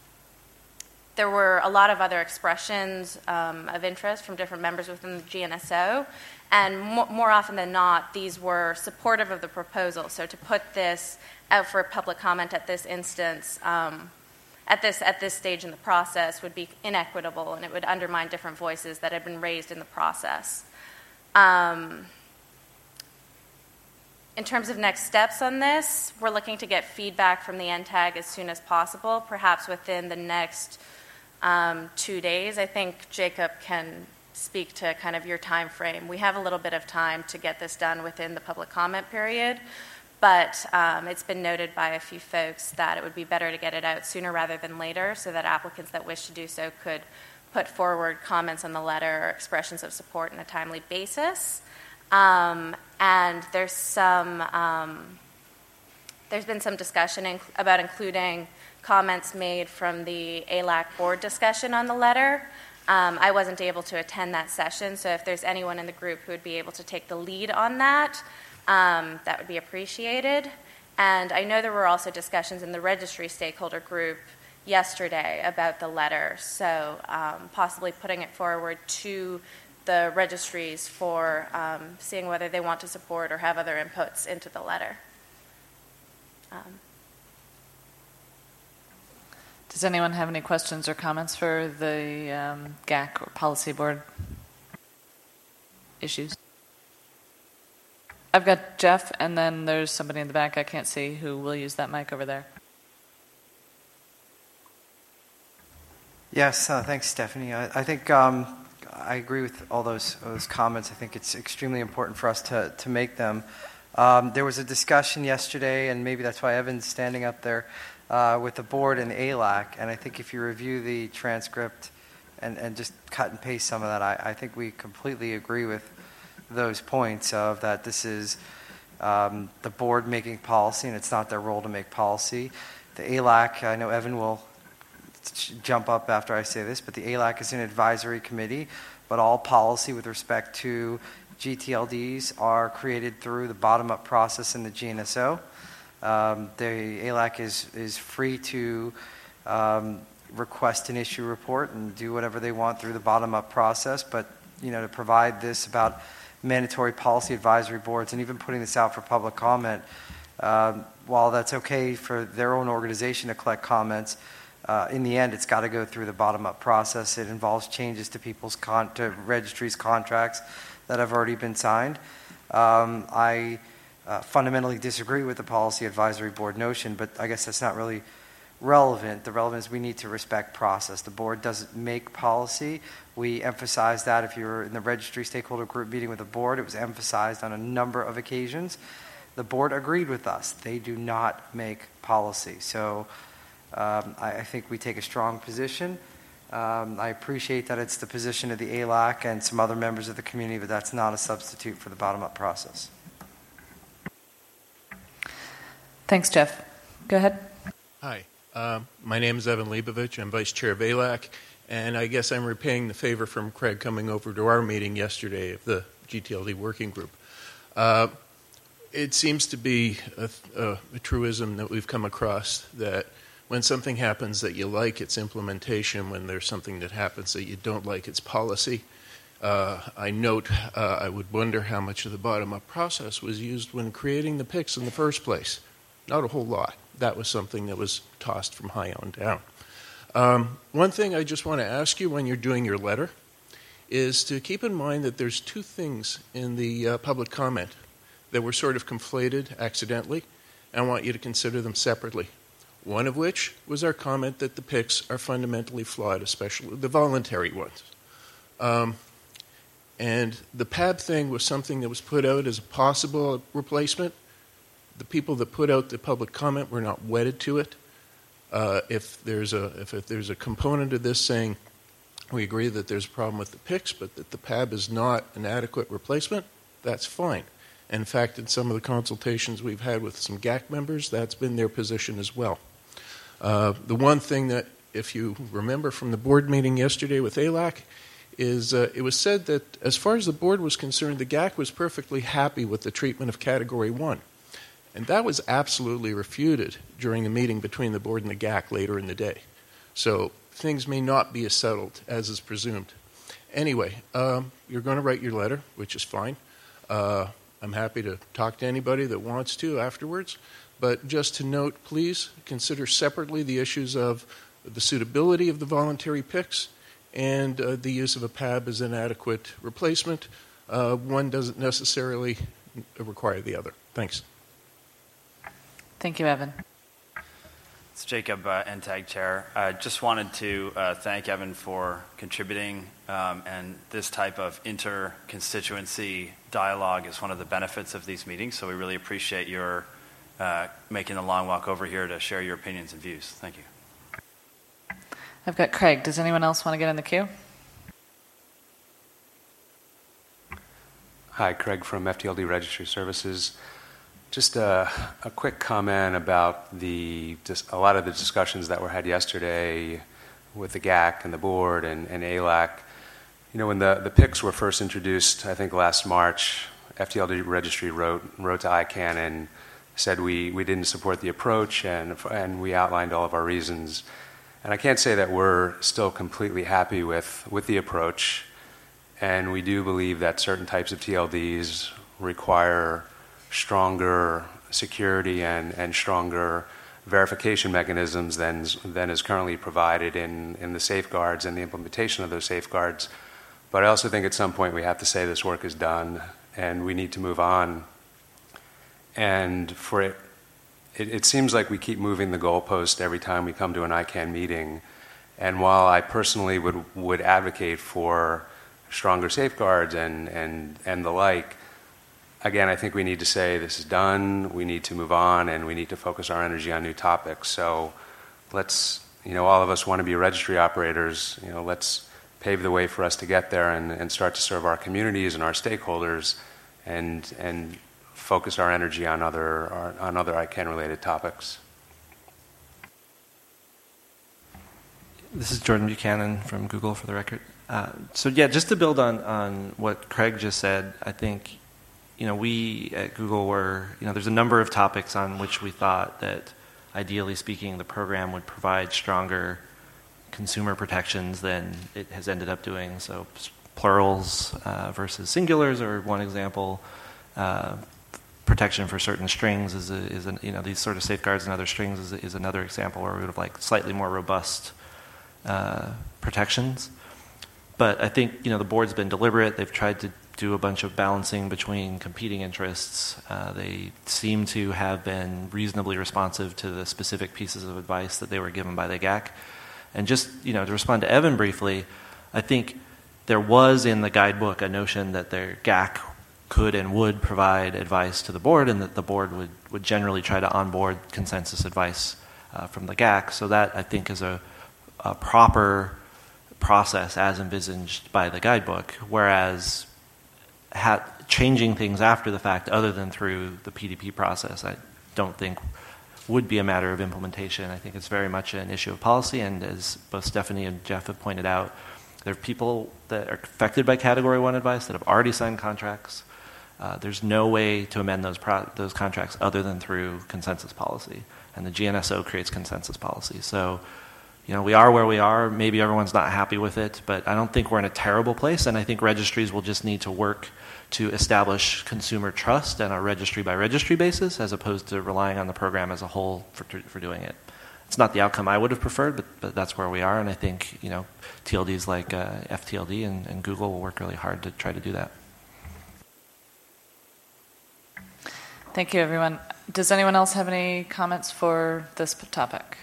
there were a lot of other expressions um, of interest from different members within the G N S O, and mo- more often than not, these were supportive of the proposal. So to put this out for public comment at this instance, um, at this at this stage in the process would be inequitable, and it would undermine different voices that had been raised in the process. Um, in terms of next steps on this, we're looking to get feedback from the N TAG as soon as possible, perhaps within the next um, two days. I think Jacob can speak to kind of your time frame. We have a little bit of time to get this done within the public comment period. But um, it's been noted by a few folks that it would be better to get it out sooner rather than later so that applicants that wish to do so could put forward comments on the letter or expressions of support on a timely basis. Um, and there's some, um, there's been some discussion in, about including comments made from the A L A C board discussion on the letter. Um, I wasn't able to attend that session, so if there's anyone in the group who would be able to take the lead on that, Um, that would be appreciated. And I know there were also discussions in the registry stakeholder group yesterday about the letter, so um, possibly putting it forward to the registries for um, seeing whether they want to support or have other inputs into the letter. Um, Does anyone have any questions or comments for the um, G A C or Policy Board issues? I've got Jeff, and then there's somebody in the back I can't see who will use that mic over there. Yes, uh, thanks, Stephanie. I, I think um, I agree with all those those comments. I think it's extremely important for us to, to make them. Um, there was a discussion yesterday, and maybe that's why Evan's standing up there, uh, with the board and A L A C, and I think if you review the transcript and, and just cut and paste some of that, I, I think we completely agree with those points of that this is um, the board making policy, and it's not their role to make policy. The A L A C, I know Evan will jump up after I say this, but the A L A C is an advisory committee, but all policy with respect to G T L Ds are created through the bottom-up process in the G N S O. Um, the A L A C is, is free to um, request an issue report and do whatever they want through the bottom-up process, but you know, to provide this about mandatory policy advisory boards and even putting this out for public comment, um, while that's okay for their own organization to collect comments, Uh, in the end, it's got to go through the bottom-up process. It involves changes to people's con- to registries' contracts that have already been signed. Um, I uh, fundamentally disagree with the policy advisory board notion, but I guess that's not really relevant. The relevance is we need to respect process. The board doesn't make policy. We emphasize that if you were in the registry stakeholder group meeting with the board, it was emphasized on a number of occasions. The board agreed with us. They do not make policy. So Um, I, I think we take a strong position. Um, I appreciate that it's the position of the A L A C and some other members of the community, but that's not a substitute for the bottom-up process. Thanks, Jeff. Go ahead. Hi. Um, my name is Evan Leibovich. I'm Vice Chair of A L A C, and I guess I'm repaying the favor from Craig coming over to our meeting yesterday of the G T L D working group. Uh, it seems to be a, a, a truism that we've come across that when something happens that you like, it's implementation. When there's something that happens that you don't like, it's policy. Uh, I note, uh, I would wonder how much of the bottom-up process was used when creating the P I Cs in the first place. Not a whole lot. That was something that was tossed from high on down. Um, one thing I just want to ask you when you're doing your letter is to keep in mind that there's two things in the uh, public comment that were sort of conflated accidentally, and I want you to consider them separately. One of which was our comment that the P I Cs are fundamentally flawed, especially the voluntary ones. Um, and the P A B thing was something that was put out as a possible replacement. The people that put out the public comment were not wedded to it. Uh, if there's a if, if there's a component of this saying we agree that there's a problem with the P I Cs, but that the P A B is not an adequate replacement, that's fine. And in fact, in some of the consultations we've had with some G A C members, that's been their position as well. Uh, the one thing that, if you remember from the board meeting yesterday with A L A C, is uh, it was said that as far as the board was concerned, the G A C was perfectly happy with the treatment of Category one. And that was absolutely refuted during the meeting between the board and the G A C later in the day. So things may not be as settled as is presumed. Anyway, um, you're going to write your letter, which is fine. Uh, I'm happy to talk to anybody that wants to afterwards. But just to note, please consider separately the issues of the suitability of the voluntary P I Cs and uh, the use of a P A B as an adequate replacement. Uh, one doesn't necessarily require the other. Thanks. Thank you, Evan. It's Jacob, uh, N TAG Chair. I uh, just wanted to uh, thank Evan for contributing, um, and this type of inter-constituency dialogue is one of the benefits of these meetings, so we really appreciate your Uh, making the long walk over here to share your opinions and views. Thank you. I've got Craig. Does anyone else want to get in the queue? Hi, Craig from F T L D Registry Services. Just a, a quick comment about the just a lot of the discussions that were had yesterday with the G A C and the board and, and A L A C. You know, when the, the P I Cs were first introduced, I think last March, F T L D Registry wrote, wrote to I CANN and said we, we didn't support the approach, and, and we outlined all of our reasons. And I can't say that we're still completely happy with, with the approach, and we do believe that certain types of T L Ds require stronger security and, and stronger verification mechanisms than, than is currently provided in, in the safeguards and the implementation of those safeguards. But I also think at some point we have to say this work is done and we need to move on. And for it, it, it seems like we keep moving the goalpost every time we come to an I CANN meeting. And while I personally would, would advocate for stronger safeguards and, and, and the like, again, I think we need to say this is done, we need to move on, and we need to focus our energy on new topics. So let's, you know, all of us want to be registry operators, you know, let's pave the way for us to get there and, and start to serve our communities and our stakeholders and, and focus our energy on other, our, on other I CANN related topics. This is Jordan Buchanan from Google, for the record. Uh, so yeah, just to build on, on what Craig just said, I think, you know, we at Google were, you know, there's a number of topics on which we thought that, ideally speaking, the program would provide stronger consumer protections than it has ended up doing. So plurals uh, versus singulars are one example. Uh, protection for certain strings is, a, is a, you know, these sort of safeguards and other strings is, a, is another example where we would have like slightly more robust uh, protections. But I think, you know, the board's been deliberate. They've tried to do a bunch of balancing between competing interests. Uh, they seem to have been reasonably responsive to the specific pieces of advice that they were given by the G A C. And just, you know, to respond to Evan briefly, I think there was in the guidebook a notion that their G A C could and would provide advice to the board, and that the board would, would generally try to onboard consensus advice uh, from the G A C. So that, I think, is a, a proper process as envisaged by the guidebook, whereas ha- changing things after the fact other than through the P D P process, I don't think would be a matter of implementation. I think it's very much an issue of policy, and as both Stephanie and Jeff have pointed out, there are people that are affected by Category one advice that have already signed contracts. Uh, there's no way to amend those pro- those contracts other than through consensus policy, and the G N S O creates consensus policy. So, you know, we are where we are. Maybe everyone's not happy with it, but I don't think we're in a terrible place, and I think registries will just need to work to establish consumer trust on a registry-by-registry basis as opposed to relying on the program as a whole for, for doing it. It's not the outcome I would have preferred, but, but that's where we are, and I think, you know, T L Ds like uh, F T L D and, and Google will work really hard to try to do that. Thank you, everyone. Does anyone else have any comments for this topic?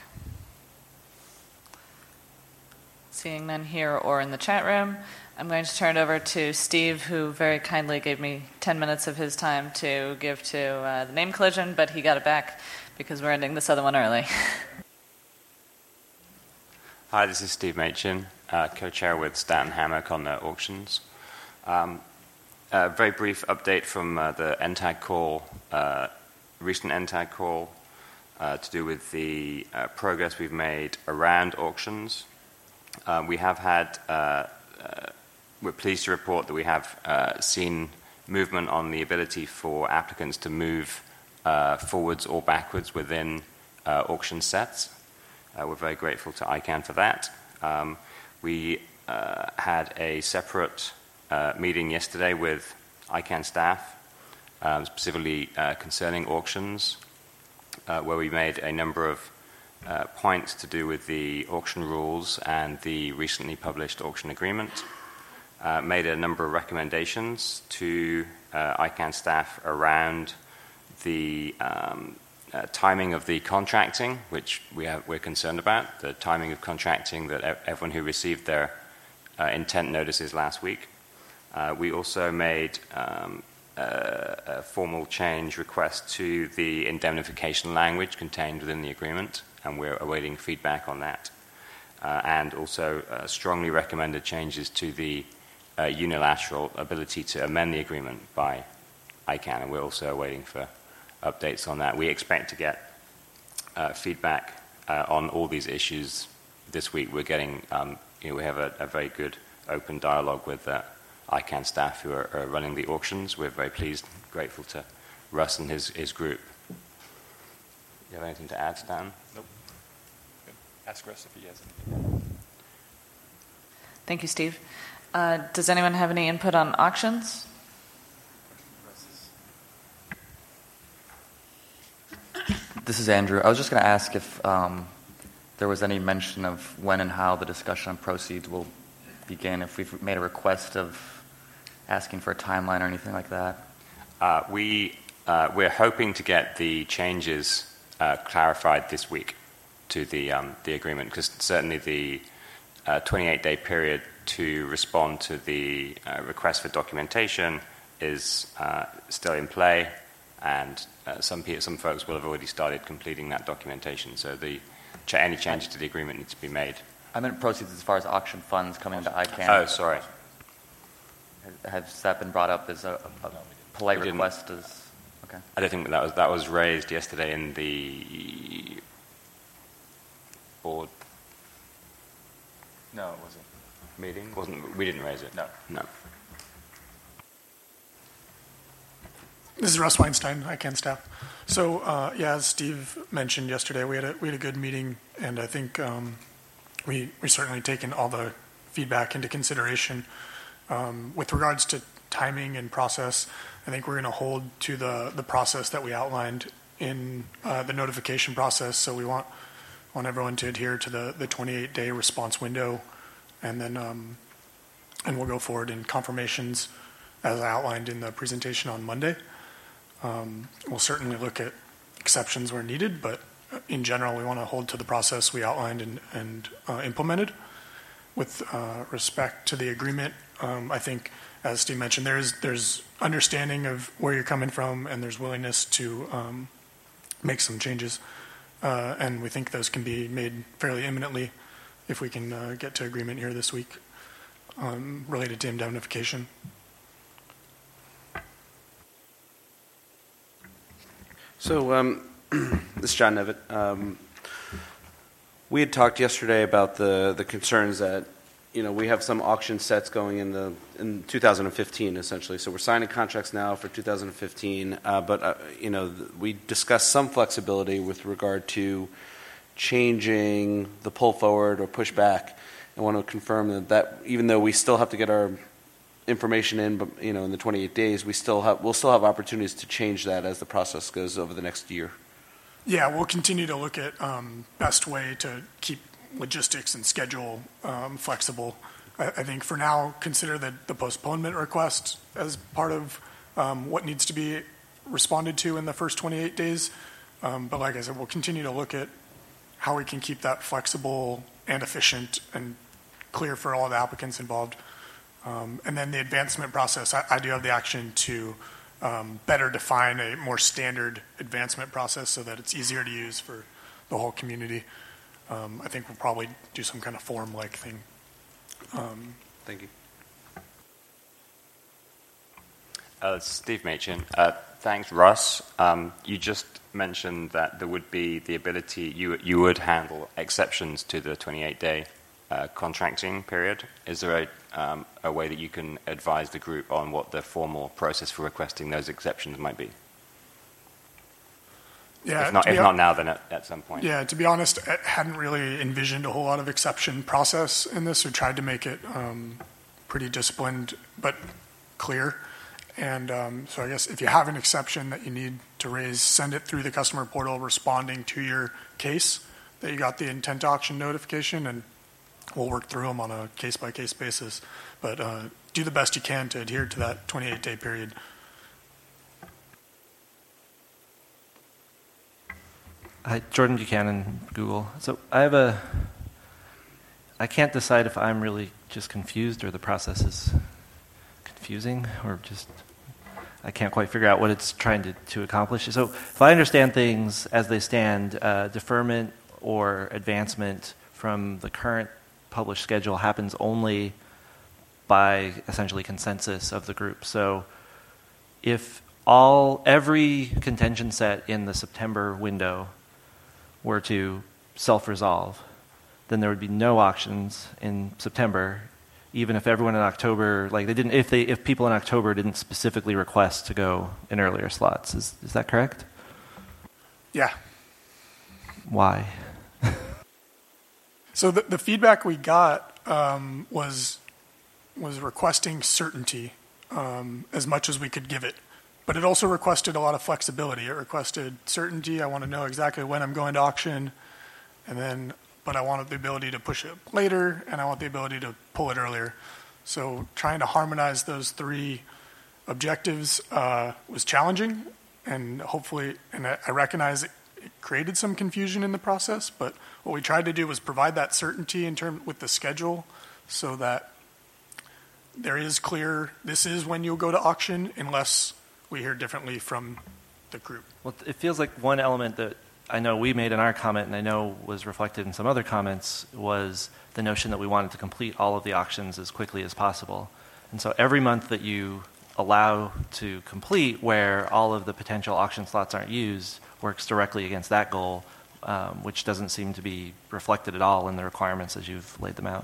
Seeing none here or in the chat room, I'm going to turn it over to Steve, who very kindly gave me ten minutes of his time to give to uh, the name collision, but he got it back because we're ending this other one early. Hi, this is Steve Machin, uh, co-chair with Stan Hammock on the auctions. Um, a very brief update from uh, the N TAG call, uh, recent N TAG call uh, to do with the uh, progress we've made around auctions. Uh, we have had, uh, uh, we're pleased to report that we have uh, seen movement on the ability for applicants to move uh, forwards or backwards within uh, auction sets. Uh, we're very grateful to I CANN for that. Um, we uh, had a separate uh, meeting yesterday with I CANN staff, um, specifically uh, concerning auctions, uh, where we made a number of Uh, points to do with the auction rules and the recently published auction agreement. Uh, made a number of recommendations to uh, I CANN staff around the um, uh, timing of the contracting, which we have, we're concerned about, the timing of contracting that everyone who received their uh, intent notices last week. Uh, we also made um, a, a formal change request to the indemnification language contained within the agreement, and we're awaiting feedback on that. Uh, and also uh, strongly recommended changes to the uh, unilateral ability to amend the agreement by I CANN, and we're also awaiting for updates on that. We expect to get uh, feedback uh, on all these issues this week. We're getting, um, you know, we have a, a very good open dialogue with uh, I CANN staff who are, are running the auctions. We're very pleased, grateful to Russ and his, his group. You have anything to add, Stan? Nope. ask Russ if he has anything. Thank you, Steve. Uh, does anyone have any input on auctions? This is Andrew. I was just going to ask if um, there was any mention of when and how the discussion on proceeds will begin, if we've made a request of asking for a timeline or anything like that. Uh, we, uh, we're hoping to get the changes uh, clarified this week to the, um, the agreement, because certainly the uh, twenty-eight day period to respond to the uh, request for documentation is uh, still in play, and uh, some people, some folks will have already started completing that documentation. So the ch- any changes to the agreement need to be made. I meant proceeds as far as auction funds coming into I CANN. Oh, sorry. Has that been brought up as a, a polite We didn't. request? As, okay. I don't think that was that was raised yesterday in the board No, it wasn't. meeting. Wasn't we didn't raise it? No. No. This is Russ Weinstein, I CANN staff. So, uh, yeah, as Steve mentioned yesterday, we had a we had a good meeting, and I think um, we we certainly taken all the feedback into consideration. Um, with regards to timing and process, I think we're going to hold to the the process that we outlined in uh, the notification process. So we want want everyone to adhere to the the twenty-eight day response window, and then um, and we'll go forward in confirmations as I outlined in the presentation on Monday. Um, we'll certainly look at exceptions where needed, but in general, we want to hold to the process we outlined and, and uh, implemented. With uh, respect to the agreement, um, I think, as Steve mentioned, there's there's understanding of where you're coming from, and there's willingness to um, make some changes, uh, and we think those can be made fairly imminently if we can uh, get to agreement here this week um, related to indemnification. So, um, this is John Nevitt. Um, we had talked yesterday about the, the concerns that, you know, we have some auction sets going in the in two thousand fifteen, essentially. So we're signing contracts now for two thousand fifteen, uh, but, uh, you know, th- we discussed some flexibility with regard to changing the pull forward or push back. I want to confirm that, that even though we still have to get our information in, but you know, in the twenty-eight days, we still have we'll still have opportunities to change that as the process goes over the next year. Yeah, we'll continue to look at um, best way to keep logistics and schedule um, flexible. I, I think for now, consider the, the postponement request as part of um, what needs to be responded to in the first twenty-eight days. Um, but like I said, we'll continue to look at how we can keep that flexible and efficient and clear for all the applicants involved. Um, and then the advancement process, I, I do have the action to um, better define a more standard advancement process so that it's easier to use for the whole community. Um, I think we'll probably do some kind of form-like thing. Um, Thank you. Uh, Steve Machin. Uh, thanks, Russ. Um, you just mentioned that there would be the ability, you, you would handle exceptions to the twenty-eight day uh, contracting period. Is there a Um, a way that you can advise the group on what the formal process for requesting those exceptions might be? Yeah, if not, if on- not now, then at, at some point. Yeah, to be honest, I hadn't really envisioned a whole lot of exception process in this, or tried to make it um, pretty disciplined but clear. And um, so I guess if you have an exception that you need to raise, send it through the customer portal responding to your case that you got the intent to auction notification, and we'll work through them on a case-by-case basis. But uh, do the best you can to adhere to that twenty-eight day period. Hi, Jordan Buchanan, Google. So I have a, I can't decide if I'm really just confused or the process is confusing, or just, I can't quite figure out what it's trying to, to accomplish. So if I understand things as they stand, uh, deferment or advancement from the current published schedule happens only by essentially consensus of the group. So if all every contention set in the September window were to self-resolve, then there would be no auctions in September, even if everyone in October, like they didn't, if they, if people in October didn't specifically request to go in earlier slots. Is is that correct? Yeah. Why? So the, the feedback we got um, was was requesting certainty um, as much as we could give it. But it also requested a lot of flexibility. It requested certainty. I want to know exactly when I'm going to auction, and then, but I want the ability to push it later, and I want the ability to pull it earlier. So trying to harmonize those three objectives uh, was challenging, and hopefully, and I, I recognize it, it created some confusion in the process. But what we tried to do was provide that certainty in term with the schedule, so that there is clear, this is when you'll go to auction, unless we hear differently from the group. Well, it feels like one element that I know we made in our comment, and I know was reflected in some other comments, was the notion that we wanted to complete all of the auctions as quickly as possible. And so every month that you allow to complete where all of the potential auction slots aren't used works directly against that goal, um, which doesn't seem to be reflected at all in the requirements as you've laid them out.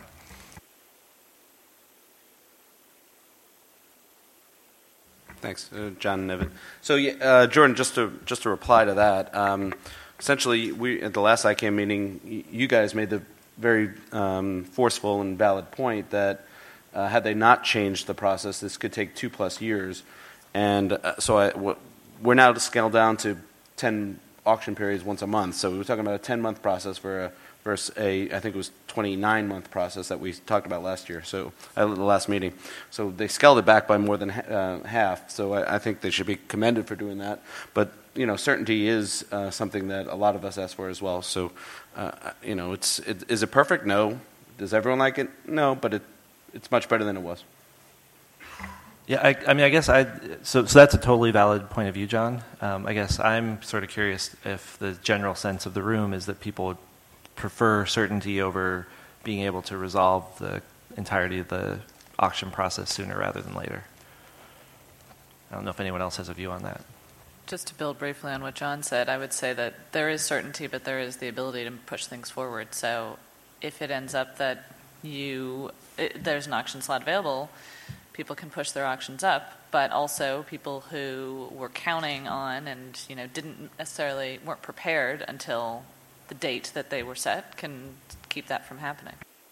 Thanks, uh, John and Evan. So, yeah, uh, Jordan, just to just to reply to that, um, essentially, we at the last I C A N meeting, y- you guys made the very um, forceful and valid point that uh, had they not changed the process, this could take two plus years. And uh, so, I, w- we're now scaled down to ten auction periods once a month. So we were talking about a ten-month process for a versus a, I think it was twenty-nine month process that we talked about last year, so at the last meeting. So they scaled it back by more than uh, half. So I, I think they should be commended for doing that. But you know, certainty is uh, something that a lot of us ask for as well. So uh, you know, it's it, is it perfect? No. Does everyone like it? No. But it it's much better than it was. Yeah, I, I mean, I guess I so so that's a totally valid point of view, John. Um, I guess I'm sort of curious if the general sense of the room is that people would prefer certainty over being able to resolve the entirety of the auction process sooner rather than later. I don't know if anyone else has a view on that. Just to build briefly on what John said, I would say that there is certainty, but there is the ability to push things forward. So if it ends up that you it, there's an auction slot available, people can push their auctions up, but also people who were counting on and you know didn't necessarily weren't prepared until the date that they were set can keep that from happening.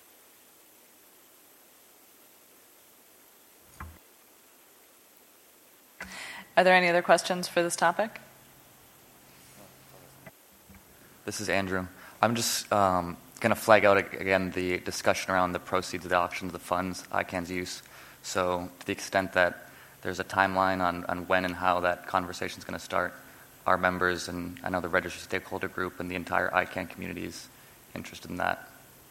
Are there any other questions for this topic? This is Andrew. I'm just um, going to flag out again the discussion around the proceeds of the auctions, the funds, I CAN's use. So to the extent that there's a timeline on, on when and how that conversation is going to start, our members and I know the registered stakeholder group and the entire I CAN community is interested in that.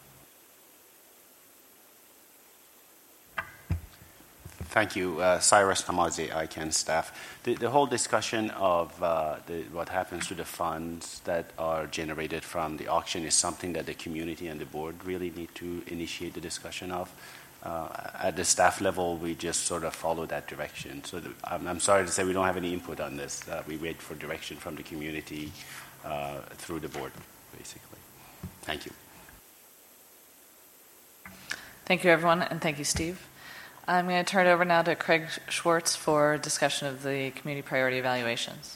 Thank you. Uh, Cyrus Namazi, I CAN staff. The, the whole discussion of uh, the, what happens to the funds that are generated from the auction is something that the community and the board really need to initiate the discussion of. Uh, at the staff level, we just sort of follow that direction. So the, I'm, I'm sorry to say we don't have any input on this. Uh, we wait for direction from the community uh, through the board, basically. Thank you. Thank you, everyone, and thank you, Steve. I'm going to turn it over now to Craig Schwartz for discussion of the community priority evaluations.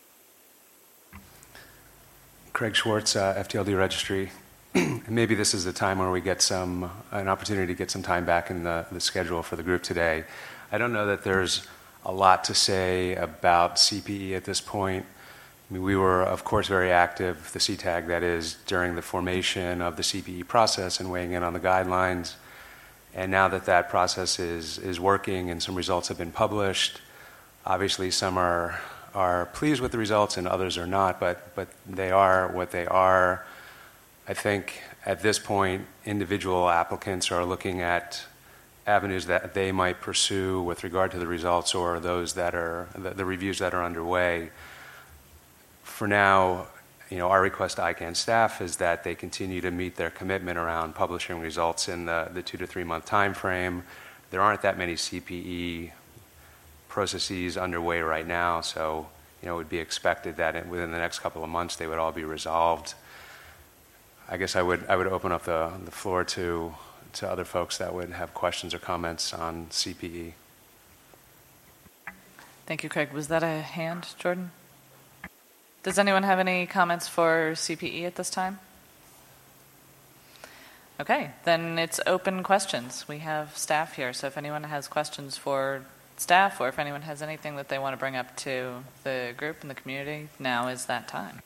Craig Schwartz, uh, F T L D Registry. Maybe this is the time where we get some an opportunity to get some time back in the, the schedule for the group today. I don't know that there's a lot to say about C P E at this point. I mean, we were, of course, very active, the C TAG that is, during the formation of the C P E process and weighing in on the guidelines. And now that that process is, is working and some results have been published, obviously some are, are pleased with the results and others are not, but, but they are what they are. I think at this point, individual applicants are looking at avenues that they might pursue with regard to the results or those that are, the, the reviews that are underway. For now, you know, our request to I CAN staff is that they continue to meet their commitment around publishing results in the, the two to three month time frame. There aren't that many C P E processes underway right now, so you know, it would be expected that in, within the next couple of months they would all be resolved. I guess I would I would open up the, the floor to to other folks that would have questions or comments on C P E. Thank you, Craig. Was that a hand, Jordan? Does anyone have any comments for C P E at this time? Okay, then it's open questions. We have staff here, so if anyone has questions for staff or if anyone has anything that they want to bring up to the group and the community, now is that time.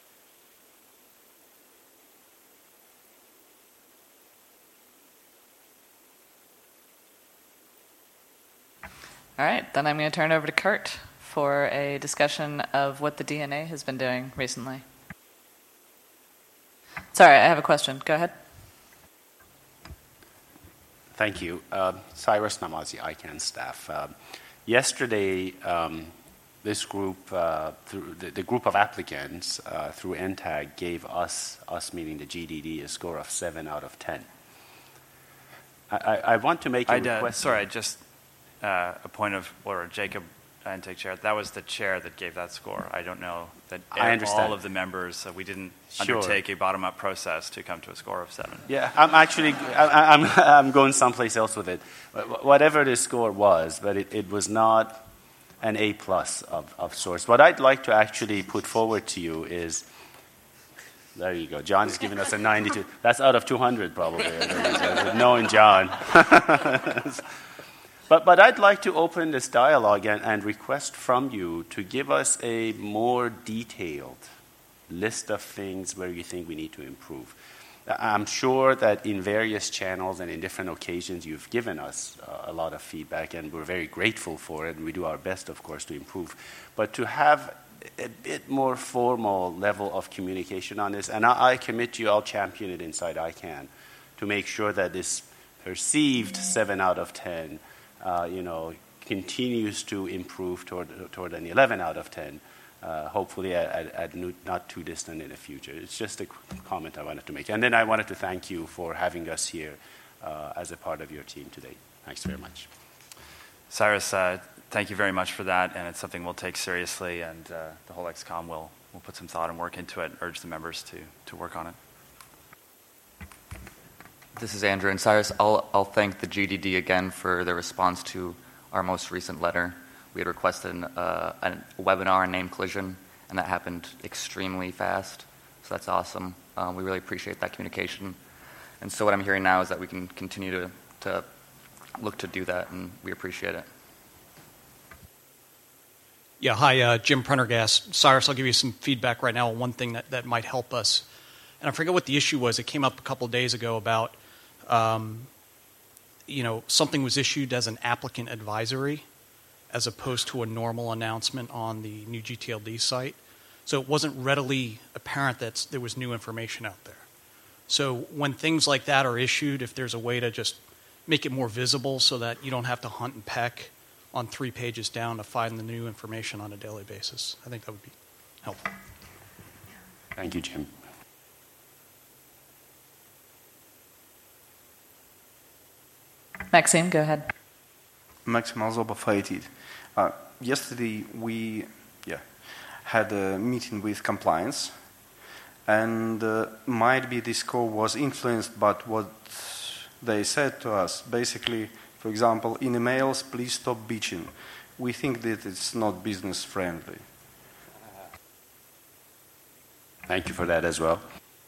All right, then I'm going to turn over to Kurt for a discussion of what the D N A has been doing recently. Sorry, I have a question. Go ahead. Thank you. Uh, Cyrus Namazi, I CAN staff. Uh, yesterday, um, this group, uh, through the, the group of applicants uh, through N TAG gave us, us meaning the G D D, a score of seven out of ten. I, I, I want to make a I'd, uh, request. sorry, just uh, a point of order. Jacob, N TAG chair, that was the chair that gave that score. I don't know that I understand. all of the members, uh, we didn't Sure. undertake a bottom-up process to come to a score of seven. Yeah, I'm actually, I, I'm, I'm going someplace else with it. Wh- Whatever the score was, but it, it was not an A plus of, of sorts. What I'd like to actually put forward to you is, there you go. John is giving us a ninety-two. That's out of two hundred probably, knowing John. But, but I'd like to open this dialogue and, and request from you to give us a more detailed list of things where you think we need to improve. I'm sure that in various channels and in different occasions you've given us uh, a lot of feedback, and we're very grateful for it, and we do our best, of course, to improve. But to have a bit more formal level of communication on this, and I, I commit to you, I'll champion it inside I CAN, to make sure that this perceived seven out of ten Uh, you know, continues to improve toward toward an eleven out of ten, uh, hopefully at, at, at not too distant in the future. It's just a comment I wanted to make. And then I wanted to thank you for having us here uh, as a part of your team today. Thanks very much. Cyrus, uh, thank you very much for that, and it's something we'll take seriously, and uh, the whole X COM will will put some thought and work into it and urge the members to, to work on it. This is Andrew. And Cyrus, I'll, I'll thank the G D D again for their response to our most recent letter. We had requested an, uh, a webinar on name collision, and that happened extremely fast. So that's awesome. Um, we really appreciate that communication. And so what I'm hearing now is that we can continue to, to look to do that, and we appreciate it. Yeah, hi, uh, Jim Prendergast. Cyrus, I'll give you some feedback right now on one thing that, that might help us. And I forget what the issue was. It came up a couple of days ago about Um, you know, something was issued as an applicant advisory as opposed to a normal announcement on the new G T L D site. So it wasn't readily apparent that there was new information out there. So when things like that are issued, if there's a way to just make it more visible so that you don't have to hunt and peck on three pages down to find the new information on a daily basis, I think that would be helpful. Thank you, Jim. Maxime, go ahead. Maxime Alzoba, Fayetid. Uh, yesterday we yeah, had a meeting with compliance, and uh, might be this score was influenced by what they said to us. Basically, for example, in emails, please stop bitching. We think that it's not business friendly. Thank you for that as well.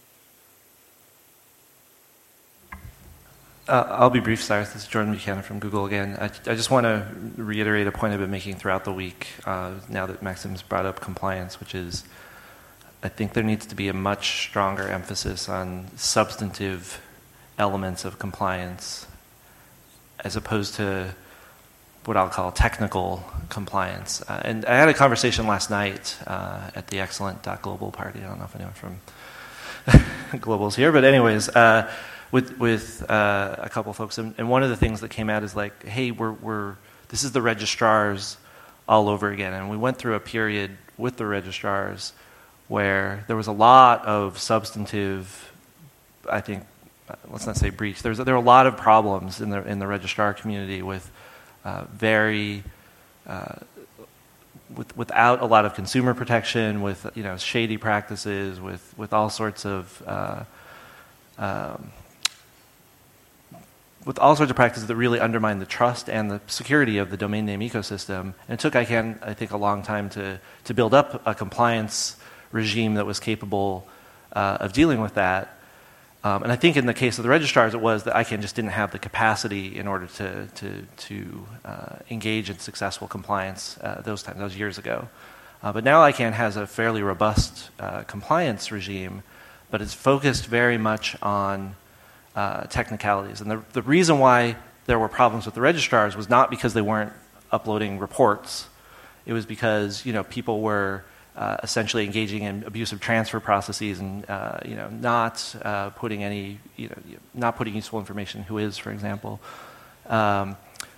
Uh, I'll be brief, Cyrus. This is Jordan Buchanan from Google again. I, I just want to reiterate a point I've been making throughout the week uh, now that Maxime's brought up compliance, which is I think there needs to be a much stronger emphasis on substantive elements of compliance as opposed to what I'll call technical compliance. Uh, and I had a conversation last night uh, at the Excellent Global party. I don't know if anyone from Global's here, but anyways, uh, with with uh, a couple of folks, and, and one of the things that came out is like, hey, we're we're this is the registrars all over again, and we went through a period with the registrars where there was a lot of substantive, I think, let's not say breach. There's there were a lot of problems in the in the registrar community with uh, very uh, with without a lot of consumer protection, with you know shady practices, with with all sorts of. Uh, um, with all sorts of practices that really undermine the trust and the security of the domain name ecosystem. And it took I CAN, I think, a long time to, to build up a compliance regime that was capable uh, of dealing with that. Um, and I think in the case of the registrars, it was that I C A N just didn't have the capacity in order to to, to uh, engage in successful compliance uh, those times, those years ago. Uh, but now I C A N has a fairly robust uh, compliance regime, but it's focused very much on uh, technicalities. And the, the reason why there were problems with the registrars was not because they weren't uploading reports. It was because, you know, people were uh, essentially engaging in abusive transfer processes and, uh, you know, not uh, putting any, you know, not putting useful information, who is, for example. Um,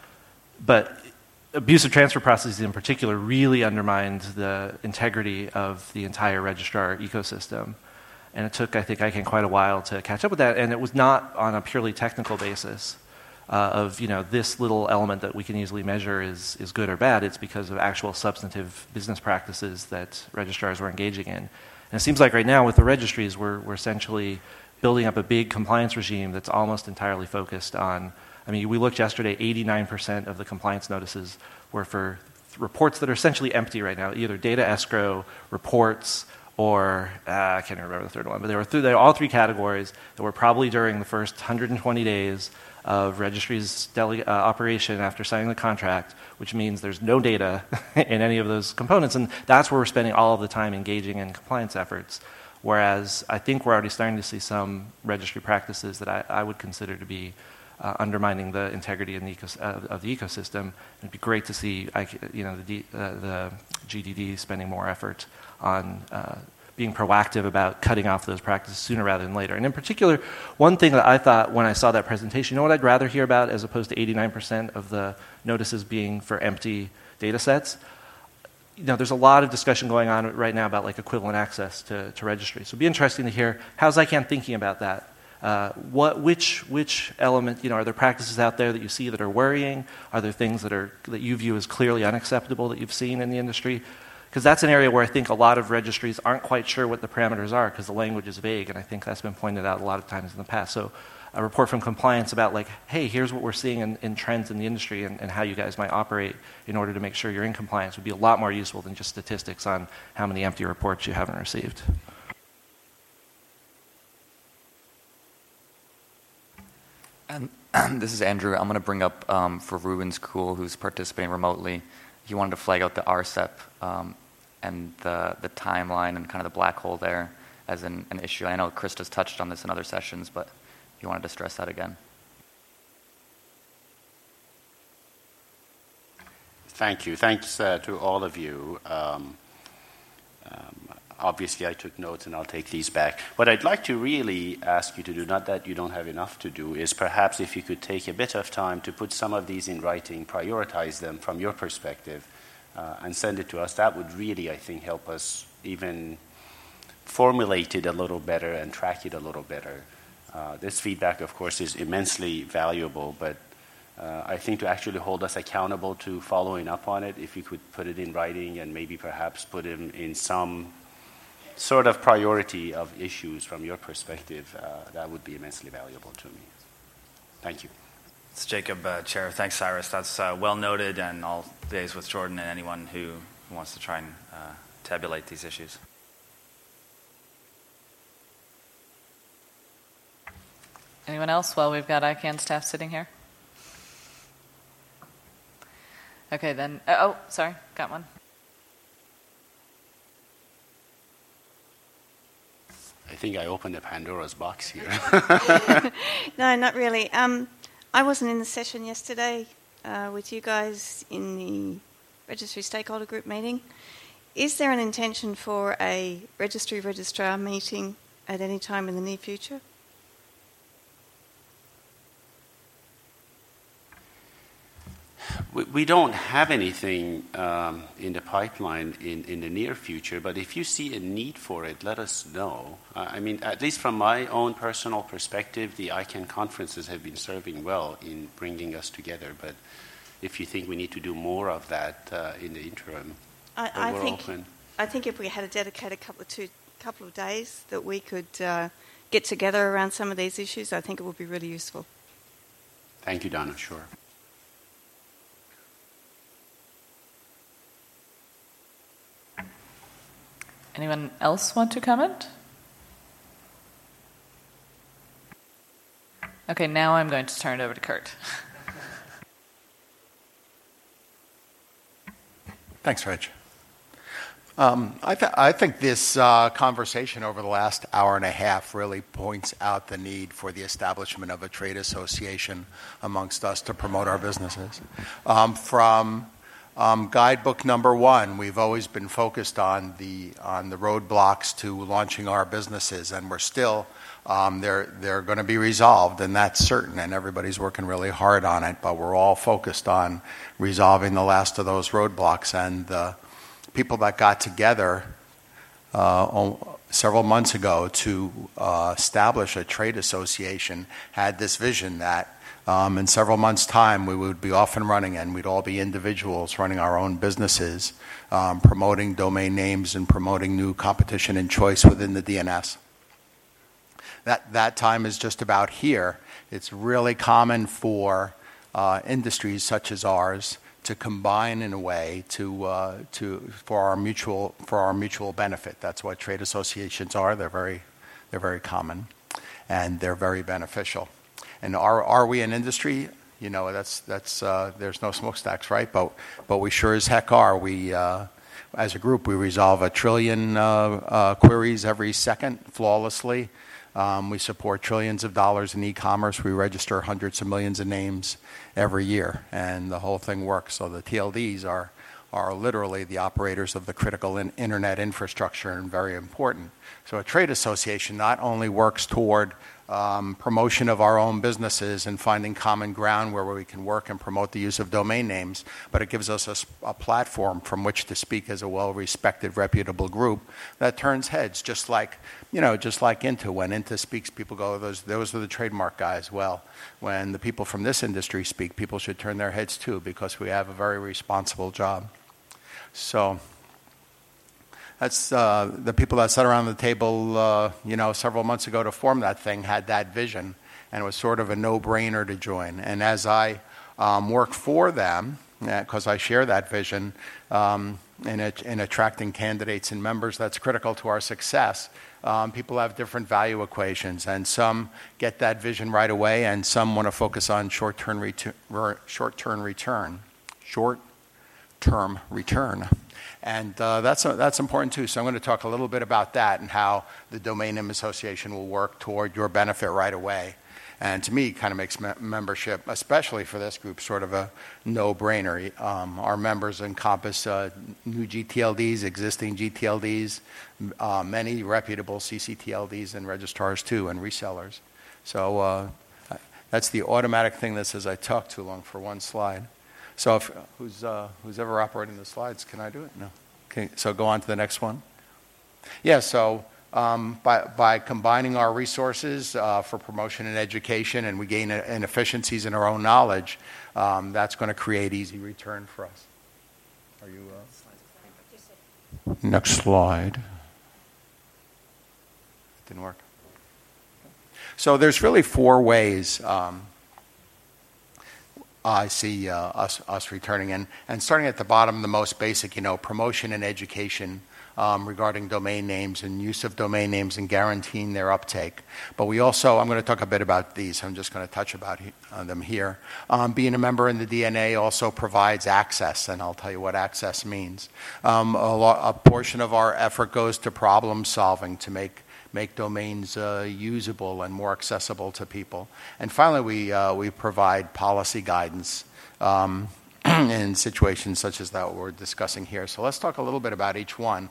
but abusive transfer processes in particular really undermined the integrity of the entire registrar ecosystem. And it took, I think, I C A N quite a while to catch up with that. And it was not on a purely technical basis uh, of, you know, this little element that we can easily measure is, is good or bad. It's because of actual substantive business practices that registrars were engaging in. And it seems like right now with the registries, we're, we're essentially building up a big compliance regime that's almost entirely focused on, I mean, we looked yesterday, eighty-nine percent of the compliance notices were for reports that are essentially empty right now, either data escrow, reports, or uh, I can't remember the third one, but they were, through, they were all three categories that were probably during the first one hundred twenty days of registry's dele- uh, operation after signing the contract, which means there's no data in any of those components. And that's where we're spending all of the time engaging in compliance efforts. Whereas I think we're already starting to see some registry practices that I, I would consider to be uh, undermining the integrity in the ecos- uh, of the ecosystem. It'd be great to see I, you know, the, D, uh, the G D D spending more effort on uh, being proactive about cutting off those practices sooner rather than later. And in particular, one thing that I thought when I saw that presentation, you know what I'd rather hear about as opposed to eighty-nine percent of the notices being for empty data sets? You know, there's a lot of discussion going on right now about like equivalent access to, to registry. So it'd be interesting to hear how's I C A N thinking about that. Uh, what, which, which element, you know, are there practices out there that you see that are worrying? Are there things that are that you view as clearly unacceptable that you've seen in the industry? Because that's an area where I think a lot of registries aren't quite sure what the parameters are because the language is vague, and I think that's been pointed out a lot of times in the past. So a report from compliance about like, hey, here's what we're seeing in, in trends in the industry and, and how you guys might operate in order to make sure you're in compliance would be a lot more useful than just statistics on how many empty reports you haven't received. And this is Andrew. I'm going to bring up um, for Ruben School, who's participating remotely. He wanted to flag out the R C E P um, and the, the timeline and kind of the black hole there as an, an issue. I know Krista's touched on this in other sessions, but he wanted to stress that again. Thank you. Thanks uh, to all of you. Um, um, obviously, I took notes, and I'll take these back. What I'd like to really ask you to do, not that you don't have enough to do, is perhaps if you could take a bit of time to put some of these in writing, prioritize them from your perspective, uh, and send it to us. That would really, I think, help us even formulate it a little better and track it a little better. Uh, this feedback, of course, is immensely valuable, but uh, I think to actually hold us accountable to following up on it, if you could put it in writing and maybe perhaps put it in some sort of priority of issues from your perspective, uh, that would be immensely valuable to me. Thank you. It's Jacob, uh, Chair. Thanks, Cyrus. That's uh, well noted, and I'll liaise with Jordan and anyone who wants to try and uh, tabulate these issues. Anyone else while we've got I C A N staff sitting here? Okay, then. Uh, oh, sorry. Got one. I think I opened a Pandora's box here. No, not really. Um, I wasn't in the session yesterday uh, with you guys in the registry stakeholder group meeting. Is there an intention for a registry registrar meeting at any time in the near future? We, we don't have anything um, in the pipeline in, in the near future, but if you see a need for it, let us know. Uh, I mean, at least from my own personal perspective, the I C A N conferences have been serving well in bringing us together, but if you think we need to do more of that uh, in the interim, I, I we're think, open. I think if we had a dedicated couple of, two, couple of days that we could uh, get together around some of these issues, I think it would be really useful. Thank you, Donna. Sure. Anyone else want to comment? Okay, now I'm going to turn it over to Kurt. Thanks, Reg. Um, I, th- I think this uh, conversation over the last hour and a half really points out the need for the establishment of a trade association amongst us to promote our businesses. Um, from um, guidebook number one, we've always been focused on the on the roadblocks to launching our businesses, and we're still um, they're they're going to be resolved, and that's certain. And everybody's working really hard on it, but we're all focused on resolving the last of those roadblocks. And the people that got together uh, several months ago to uh, establish a trade association had this vision that um, in several months' time we would be off and running, and we'd all be individuals running our own businesses, um, promoting domain names and promoting new competition and choice within the D N S. That, that time is just about here. It's really common for uh, industries such as ours to combine in a way to uh, to for our mutual for our mutual benefit. That's what trade associations are. They're very they're very common, and they're very beneficial. And are are we an industry? You know, that's that's uh, there's no smokestacks, right? But but we sure as heck are. We uh, as a group we resolve a trillion uh, uh, queries every second flawlessly. Um, we support trillions of dollars in e-commerce. We register hundreds of millions of names every year, and the whole thing works. So the T L Ds are are literally the operators of the critical in internet infrastructure and very important. So a trade association not only works toward um, promotion of our own businesses and finding common ground where we can work and promote the use of domain names, but it gives us a, a platform from which to speak as a well-respected, reputable group that turns heads, just like, you know, just like Inta. When Inta speaks, people go, those, those are the trademark guys. Well, when the people from this industry speak, people should turn their heads too, because we have a very responsible job. So that's uh, the people that sat around the table, uh, you know, several months ago to form that thing had that vision, and it was sort of a no-brainer to join. And as I um, work for them, because I share that vision um, in, a, in attracting candidates and members, that's critical to our success. Um, people have different value equations, and some get that vision right away, and some want to focus on short-term retu- short-term return, short-term return. And uh, that's, uh, that's important too. So I'm going to talk a little bit about that and how the Domain Name Association will work toward your benefit right away. And to me, it kind of makes me- membership, especially for this group, sort of a no-brainer. Um, our members encompass uh, new G T L Ds, existing G T L Ds, uh, many reputable C C T L Ds and registrars too, and resellers. So uh, that's the automatic thing that says I talk too long for one slide. So if, who's, uh, who's ever operating the slides, can I do it? No. Okay, so go on to the next one. Yeah, so um, by, by combining our resources uh, for promotion and education, and we gain a, in efficiencies in our own knowledge, um, that's going to create easy return for us. Are you? Uh... Next slide. Didn't work. So there's really four ways um, I see uh, us, us returning. And, and starting at the bottom, the most basic, you know, promotion and education um, regarding domain names and use of domain names and guaranteeing their uptake. But we also, I'm going to talk a bit about these. I'm just going to touch about he, uh, them here. Um, being a member in the D N A also provides access, and I'll tell you what access means. Um, a, lo- a portion of our effort goes to problem solving to make make domains uh, usable and more accessible to people. And finally, we uh, we provide policy guidance um, in situations such as that we're discussing here. So let's talk a little bit about each one.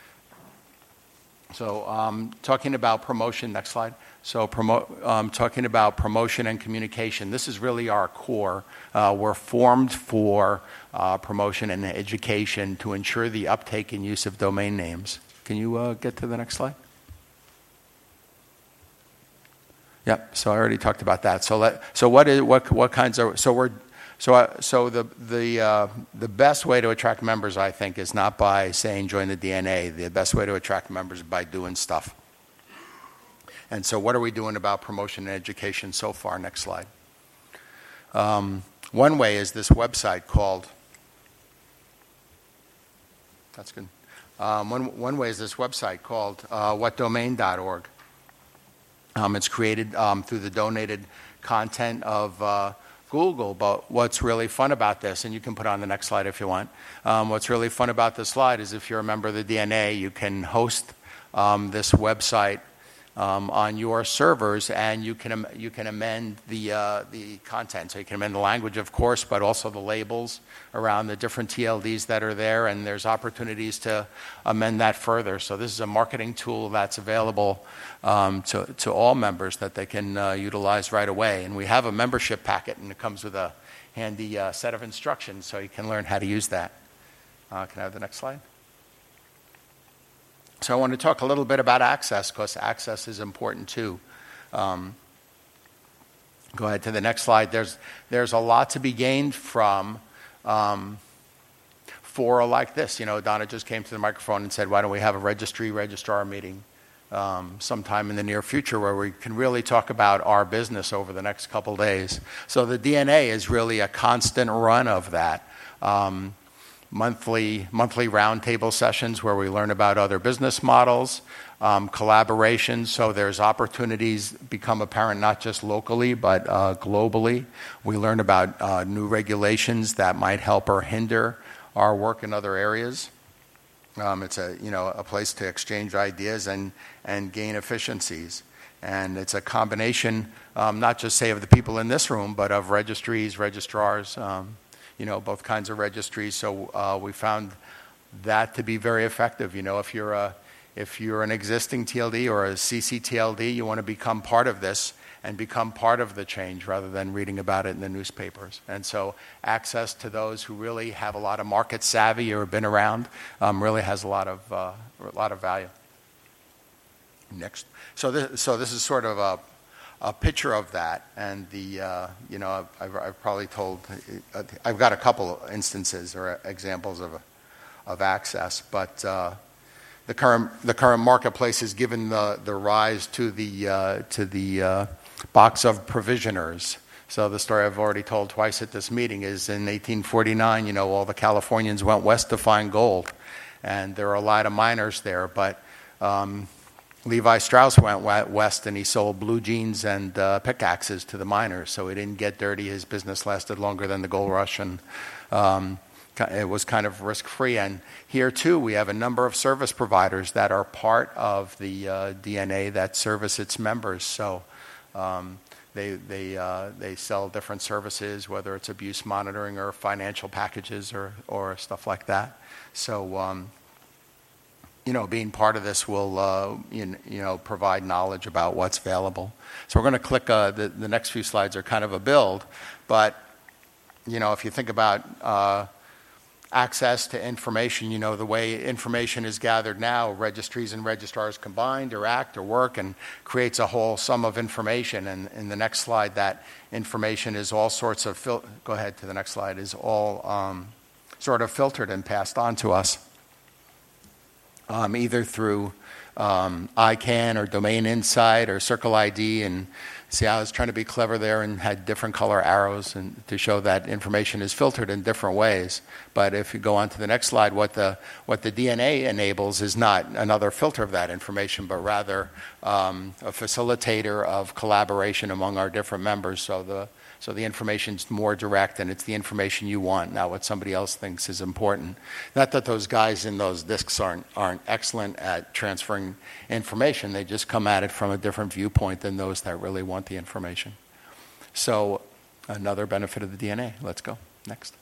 So um, talking about promotion, next slide. So promo- um, talking about promotion and communication, this is really our core. Uh, we're formed for uh, promotion and education to ensure the uptake and use of domain names. Can you uh, get to the next slide? Yep. So I already talked about that. So let, so what is what what kinds of so we're so uh, so the the uh, the best way to attract members, I think, is not by saying join the D N A. The best way to attract members is by doing stuff. And so what are we doing about promotion and education so far? Next slide. Um, one way is this website called. That's good. Um, one one way is this website called uh, what domain dot org. Um, it's created um, through the donated content of uh, Google. But what's really fun about this, and you can put on the next slide if you want, um, what's really fun about this slide is if you're a member of the D N A, you can host um, this website Um, on your servers, and you can am- you can amend the uh, the content. So you can amend the language, of course, but also the labels around the different T L Ds that are there, and there's opportunities to amend that further. So this is a marketing tool that's available um, to to all members that they can uh, utilize right away. And we have a membership packet, and it comes with a handy uh, set of instructions, so you can learn how to use that. Uh, can I have the next slide? So I want to talk a little bit about access, because access is important too. Um, go ahead to the next slide. There's there's a lot to be gained from um, fora like this. You know, Donna just came to the microphone and said, "Why don't we have a registry registrar meeting um, sometime in the near future where we can really talk about our business over the next couple days?" So the D N A is really a constant run of that. Um, monthly monthly roundtable sessions where we learn about other business models, um, collaboration, so there's opportunities become apparent not just locally but uh, globally. We learn about uh, new regulations that might help or hinder our work in other areas. Um, it's a you know a place to exchange ideas and and gain efficiencies. And it's a combination, um, not just say of the people in this room, but of registries, registrars, um, you know, both kinds of registries. So uh, we found that to be very effective. You know, if you're a, if you're an existing T L D or a C C T L D, you want to become part of this and become part of the change rather than reading about it in the newspapers. And so access to those who really have a lot of market savvy or been around um, really has a lot of uh, a lot of value. Next. So this, so this is sort of a a picture of that, and the uh, you know I've, I've probably told I've got a couple instances or examples of of access, but uh, the current the current marketplace has given the the rise to the uh, to the uh, box of provisioners. So the story I've already told twice at this meeting is in eighteen forty-nine. You know, all the Californians went west to find gold, and there are a lot of miners there, but um, Levi Strauss went west and he sold blue jeans and uh, pickaxes to the miners, so he didn't get dirty. His business lasted longer than the gold rush, and um, it was kind of risk-free. And here, too, we have a number of service providers that are part of the uh, D N A that service its members. So um, they they uh, they sell different services, whether it's abuse monitoring or financial packages or, or stuff like that. So um, you know, being part of this will, uh, you, you know, provide knowledge about what's available. So we're going to click, uh, the, the next few slides are kind of a build, but, you know, if you think about uh, access to information, you know, the way information is gathered now, registries and registrars combined or act or work and creates a whole sum of information. And in the next slide, that information is all sorts of, fil- go ahead to the next slide, is all um, sort of filtered and passed on to us. Um, either through um, I CANN or Domain Insight or Circle I D. And see, I was trying to be clever there and had different color arrows and to show that information is filtered in different ways. But if you go on to the next slide, what the what the D N A enables is not another filter of that information, but rather um, a facilitator of collaboration among our different members. So the So the information's more direct, and it's the information you want, not what somebody else thinks is important. Not that those guys in those discs aren't aren't excellent at transferring information. They just come at it from a different viewpoint than those that really want the information. So another benefit of the D N A. Let's go. Next.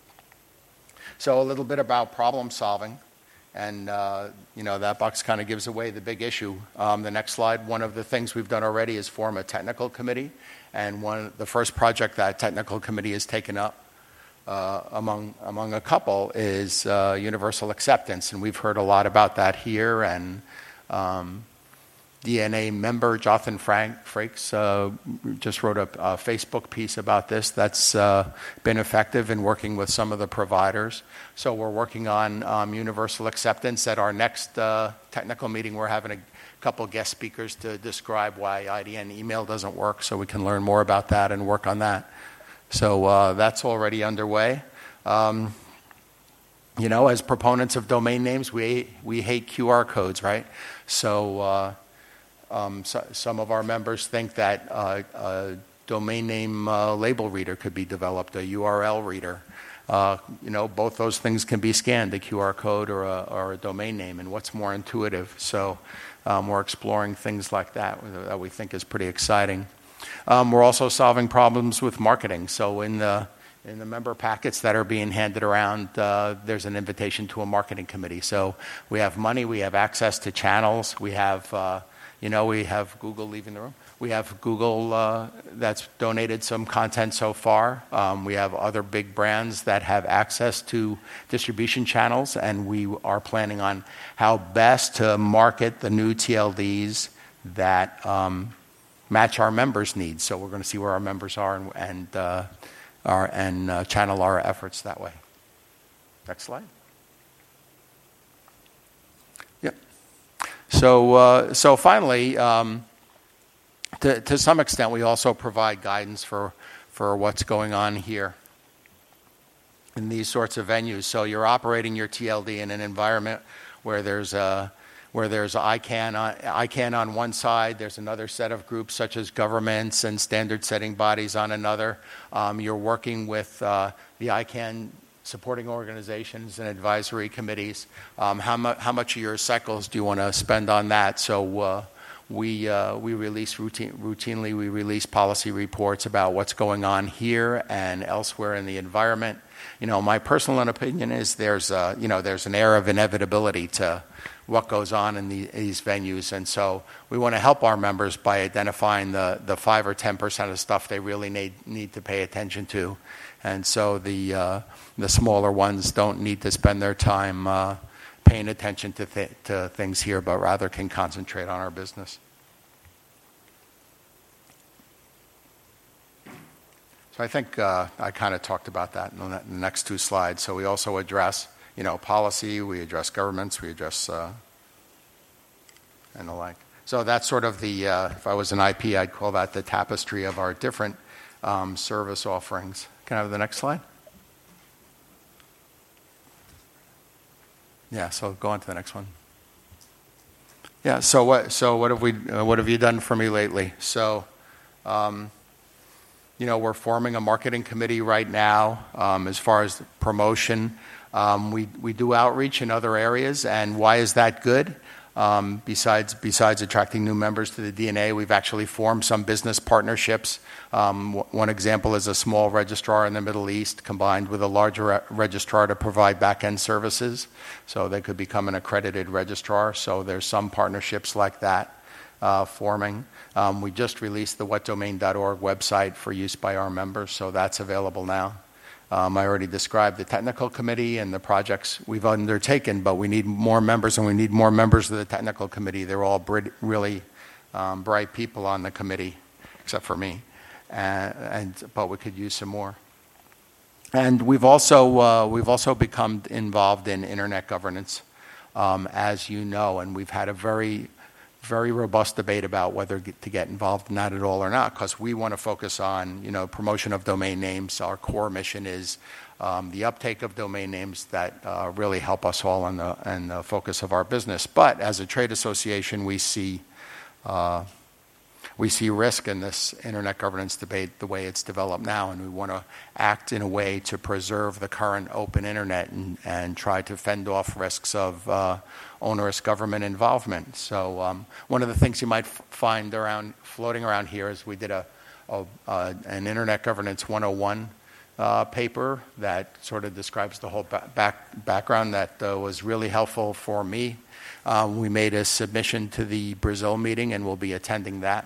So a little bit about problem solving. And, uh, you know, that box kind of gives away the big issue. Um, the next slide, one of the things we've done already is form a technical committee. And one the first project that technical committee has taken up uh, among among a couple is uh, universal acceptance. And we've heard a lot about that here. And um, D N A member Jonathan Frank, Frakes uh, just wrote a, a Facebook piece about this that's uh, been effective in working with some of the providers. So we're working on um, universal acceptance. At our next uh, technical meeting, we're having a couple guest speakers to describe why I D N email doesn't work, so we can learn more about that and work on that. So uh, that's already underway. Um, you know, as proponents of domain names, we we hate Q R codes, right? So uh, Um, so, some of our members think that uh, a domain name uh, label reader could be developed, a U R L reader. Uh, you know, both those things can be scanned, a Q R code or a, or a domain name, and what's more intuitive. So um, we're exploring things like that that we think is pretty exciting. Um, we're also solving problems with marketing. So in the in the member packets that are being handed around, uh, there's an invitation to a marketing committee. So we have money, we have access to channels, we have, uh, you know, we have Google leaving the room. We have Google uh, that's donated some content so far. Um, we have other big brands that have access to distribution channels, and we are planning on how best to market the new T L Ds that um, match our members' needs. So we're going to see where our members are and, and uh, Our, and uh, channel our efforts that way. Next slide. Yep. So, uh, so finally, um, to, to some extent, we also provide guidance for, for what's going on here in these sorts of venues. So you're operating your T L D in an environment where there's a where there's I CANN on, I CANN on one side, there's another set of groups such as governments and standard setting bodies on another. Um, you're working with uh, the I CANN supporting organizations and advisory committees. Um, how, mu- how much of your cycles do you want to spend on that? So uh, we, uh, we release routine, routinely, we release policy reports about what's going on here and elsewhere in the environment. You know, my personal opinion is there's a, you know, there's an air of inevitability to what goes on in the, these venues, and so we want to help our members by identifying the, the five or ten percent of stuff they really need need to pay attention to, and so the uh, the smaller ones don't need to spend their time uh, paying attention to th- to things here, but rather can concentrate on our business. So I think uh, I kind of talked about that in the next two slides. So we also address, you know, policy, we address governments, we address uh, and the like. So that's sort of the, uh, if I was an I P, I'd call that the tapestry of our different um, service offerings. Can I have the next slide? Yeah, so go on to the next one. Yeah, so what, so what have we, uh, what have you done for me lately? So, um, you know, we're forming a marketing committee right now um, as far as promotion. Um, we, we do outreach in other areas, and why is that good? Um, besides, besides attracting new members to the D N A, we've actually formed some business partnerships. Um, w- one example is a small registrar in the Middle East combined with a larger re- registrar to provide back-end services. So they could become an accredited registrar. So there's some partnerships like that uh, forming. Um, we just released the what domain dot org website for use by our members, so that's available now. Um, I already described the technical committee and the projects we've undertaken, but we need more members, and we need more members of the technical committee. They're all br- really um, bright people on the committee, except for me, uh, and but we could use some more. And we've also uh, we've also become involved in internet governance, um, as you know, and we've had a very very robust debate about whether to get involved in that at all or not, because we want to focus on, you know, promotion of domain names. Our core mission is um, the uptake of domain names that uh, really help us all in the, in the focus of our business. But as a trade association, we see uh, we see risk in this internet governance debate the way it's developed now, and we want to act in a way to preserve the current open internet and, and try to fend off risks of uh, onerous government involvement. So um, one of the things you might f- find around floating around here is we did a, a uh, an Internet Governance one oh one uh, paper that sort of describes the whole ba- back, background that uh, was really helpful for me. Um, we made a submission to the Brazil meeting, and we'll be attending that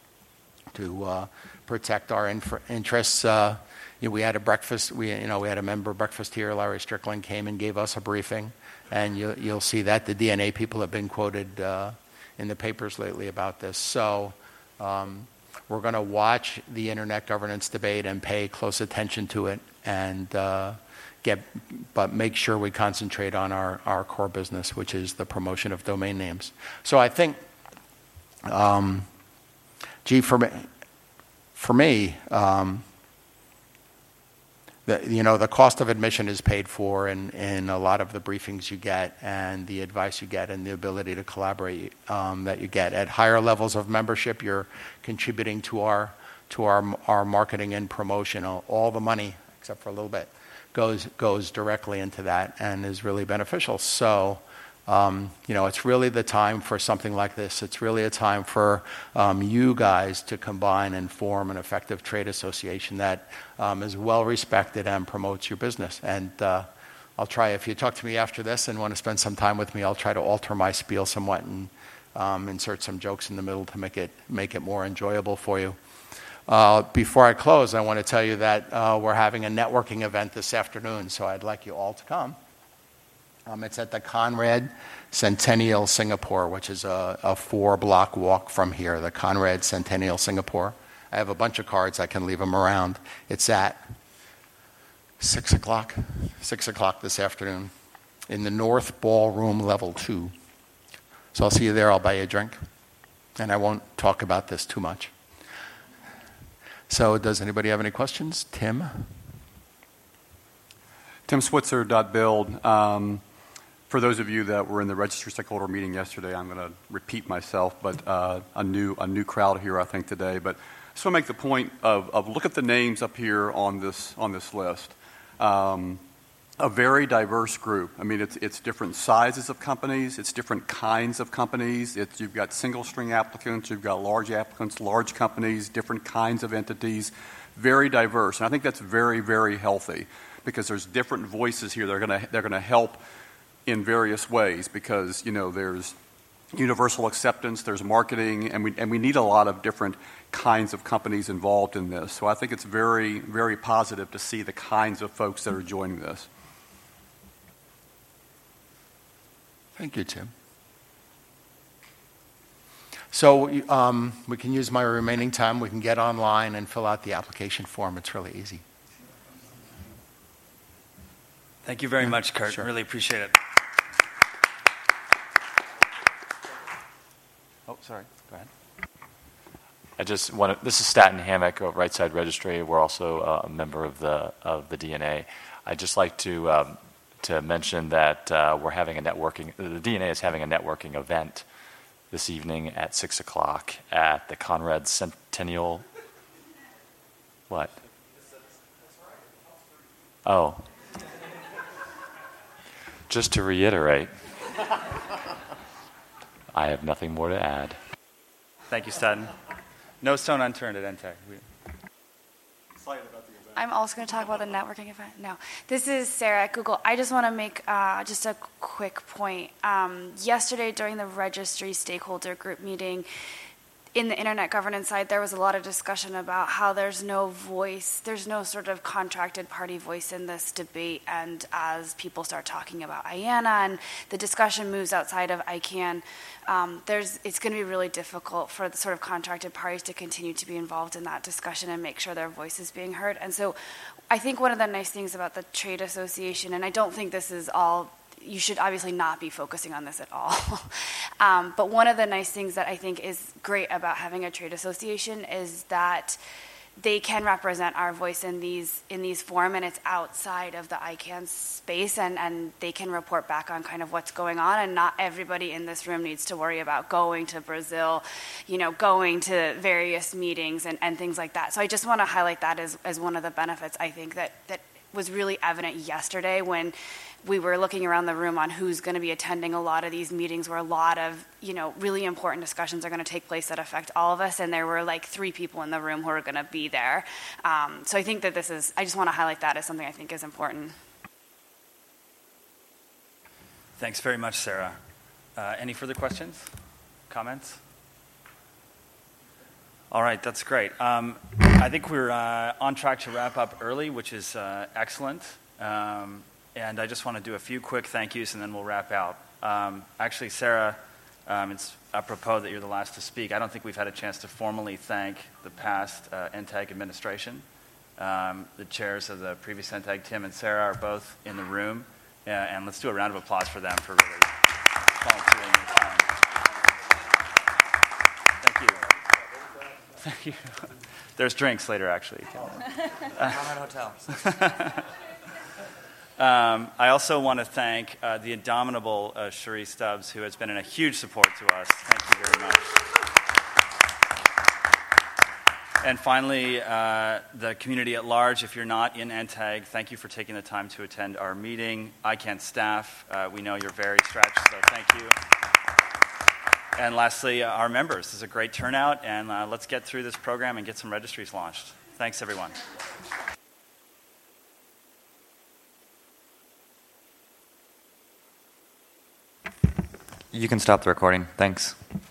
to uh, protect our inf- interests. Uh, you know, we had a breakfast. We, you know, we had a member breakfast here. Larry Strickland came and gave us a briefing, and you, you'll see that the D N A people have been quoted uh, in the papers lately about this. So um, we're going to watch the internet governance debate and pay close attention to it, and uh, get, but make sure we concentrate on our, our core business, which is the promotion of domain names. So I think. Um, Gee, for me, for me um, the, you know, the cost of admission is paid for in, in a lot of the briefings you get and the advice you get and the ability to collaborate um, that you get. At higher levels of membership, you're contributing to our to our our marketing and promotion. All the money, except for a little bit, goes goes directly into that and is really beneficial. So, um, you know, it's really the time for something like this. It's really a time for um, you guys to combine and form an effective trade association that um, is well respected and promotes your business. And uh, I'll try, if you talk to me after this and want to spend some time with me, I'll try to alter my spiel somewhat and um, insert some jokes in the middle to make it make it more enjoyable for you. Uh, before I close, I want to tell you that uh, we're having a networking event this afternoon, so I'd like you all to come. Um, it's at the Conrad Centennial Singapore, which is a, a four-block walk from here, the Conrad Centennial Singapore. I have a bunch of cards. I can leave them around. It's at six o'clock, six o'clock this afternoon in the North Ballroom, level two. So I'll see you there. I'll buy you a drink, and I won't talk about this too much. So does anybody have any questions? Tim? Tim Switzer, .build. Um, for those of you that were in the registry stakeholder meeting yesterday, I'm going to repeat myself, but uh, a new a new crowd here, I think, today. But I just want to make the point of, of look at the names up here on this on this list. Um, a very diverse group. I mean, it's it's different sizes of companies. It's different kinds of companies. It's, you've got single-string applicants. You've got large applicants, large companies, different kinds of entities. Very diverse. And I think that's very, very healthy because there's different voices here. They're going to they're going to help in various ways because, you know, there's universal acceptance, there's marketing, and we and we need a lot of different kinds of companies involved in this. So I think it's very, very positive to see the kinds of folks that are joining this. Thank you, Tim. So um, we can use my remaining time. We can get online and fill out the application form. It's really easy. Thank you very much, Kurt. Sure. Really appreciate it. Oh, sorry. Go ahead. I just want to, this is Staten Hammock of Right Side Registry. We're also uh, a member of the of the D N A. I'd just like to um, to mention that uh, we're having a networking, the D N A is having a networking event this evening at six o'clock at the Conrad Centennial. What? Oh. Just to reiterate, I have nothing more to add. Thank you, Staten. No stone unturned at N T A C. We... I'm also going to talk about the networking event. No, this is Sarah at Google. I just want to make uh, just a quick point. Um, yesterday during the registry stakeholder group meeting, in the internet governance side, there was a lot of discussion about how there's no voice, there's no sort of contracted party voice in this debate. And as people start talking about I A N A and the discussion moves outside of I CANN, um, there's it's going to be really difficult for the sort of contracted parties to continue to be involved in that discussion and make sure their voice is being heard. And so I think one of the nice things about the trade association, and I don't think this is all, you should obviously not be focusing on this at all. um, but one of the nice things that I think is great about having a trade association is that they can represent our voice in these in these forum, and it's outside of the I CANN space, and, and they can report back on kind of what's going on, and not everybody in this room needs to worry about going to Brazil, you know, going to various meetings and, and things like that. So I just want to highlight that as, as one of the benefits, I think, that, that was really evident yesterday when we were looking around the room on who's going to be attending a lot of these meetings where a lot of, you know, really important discussions are going to take place that affect all of us. And there were like three people in the room who are going to be there. Um, so I think that this is, I just want to highlight that as something I think is important. Thanks very much, Sarah. Uh, any further questions, comments? All right, that's great. Um, I think we're uh, on track to wrap up early, which is uh, excellent. Um, And I just want to do a few quick thank yous, and then we'll wrap out. Um, actually, Sarah, um, it's apropos that you're the last to speak. I don't think we've had a chance to formally thank the past uh, N T A C administration. Um, the chairs of the previous N T A C, Tim and Sarah, are both in the room. Uh, and let's do a round of applause for them for really volunteering their time. Thank you. thank you. There's drinks later, actually. Conrad Hotel. Um, I also want to thank uh, the indomitable uh, Cherie Stubbs, who has been a huge support to us. Thank you very much. And finally, uh, the community at large, if you're not in N TAG, thank you for taking the time to attend our meeting. I CAN staff, uh, we know you're very stretched, so thank you. And lastly, uh, our members. This is a great turnout, and uh, let's get through this program and get some registries launched. Thanks, everyone. You can stop the recording. Thanks.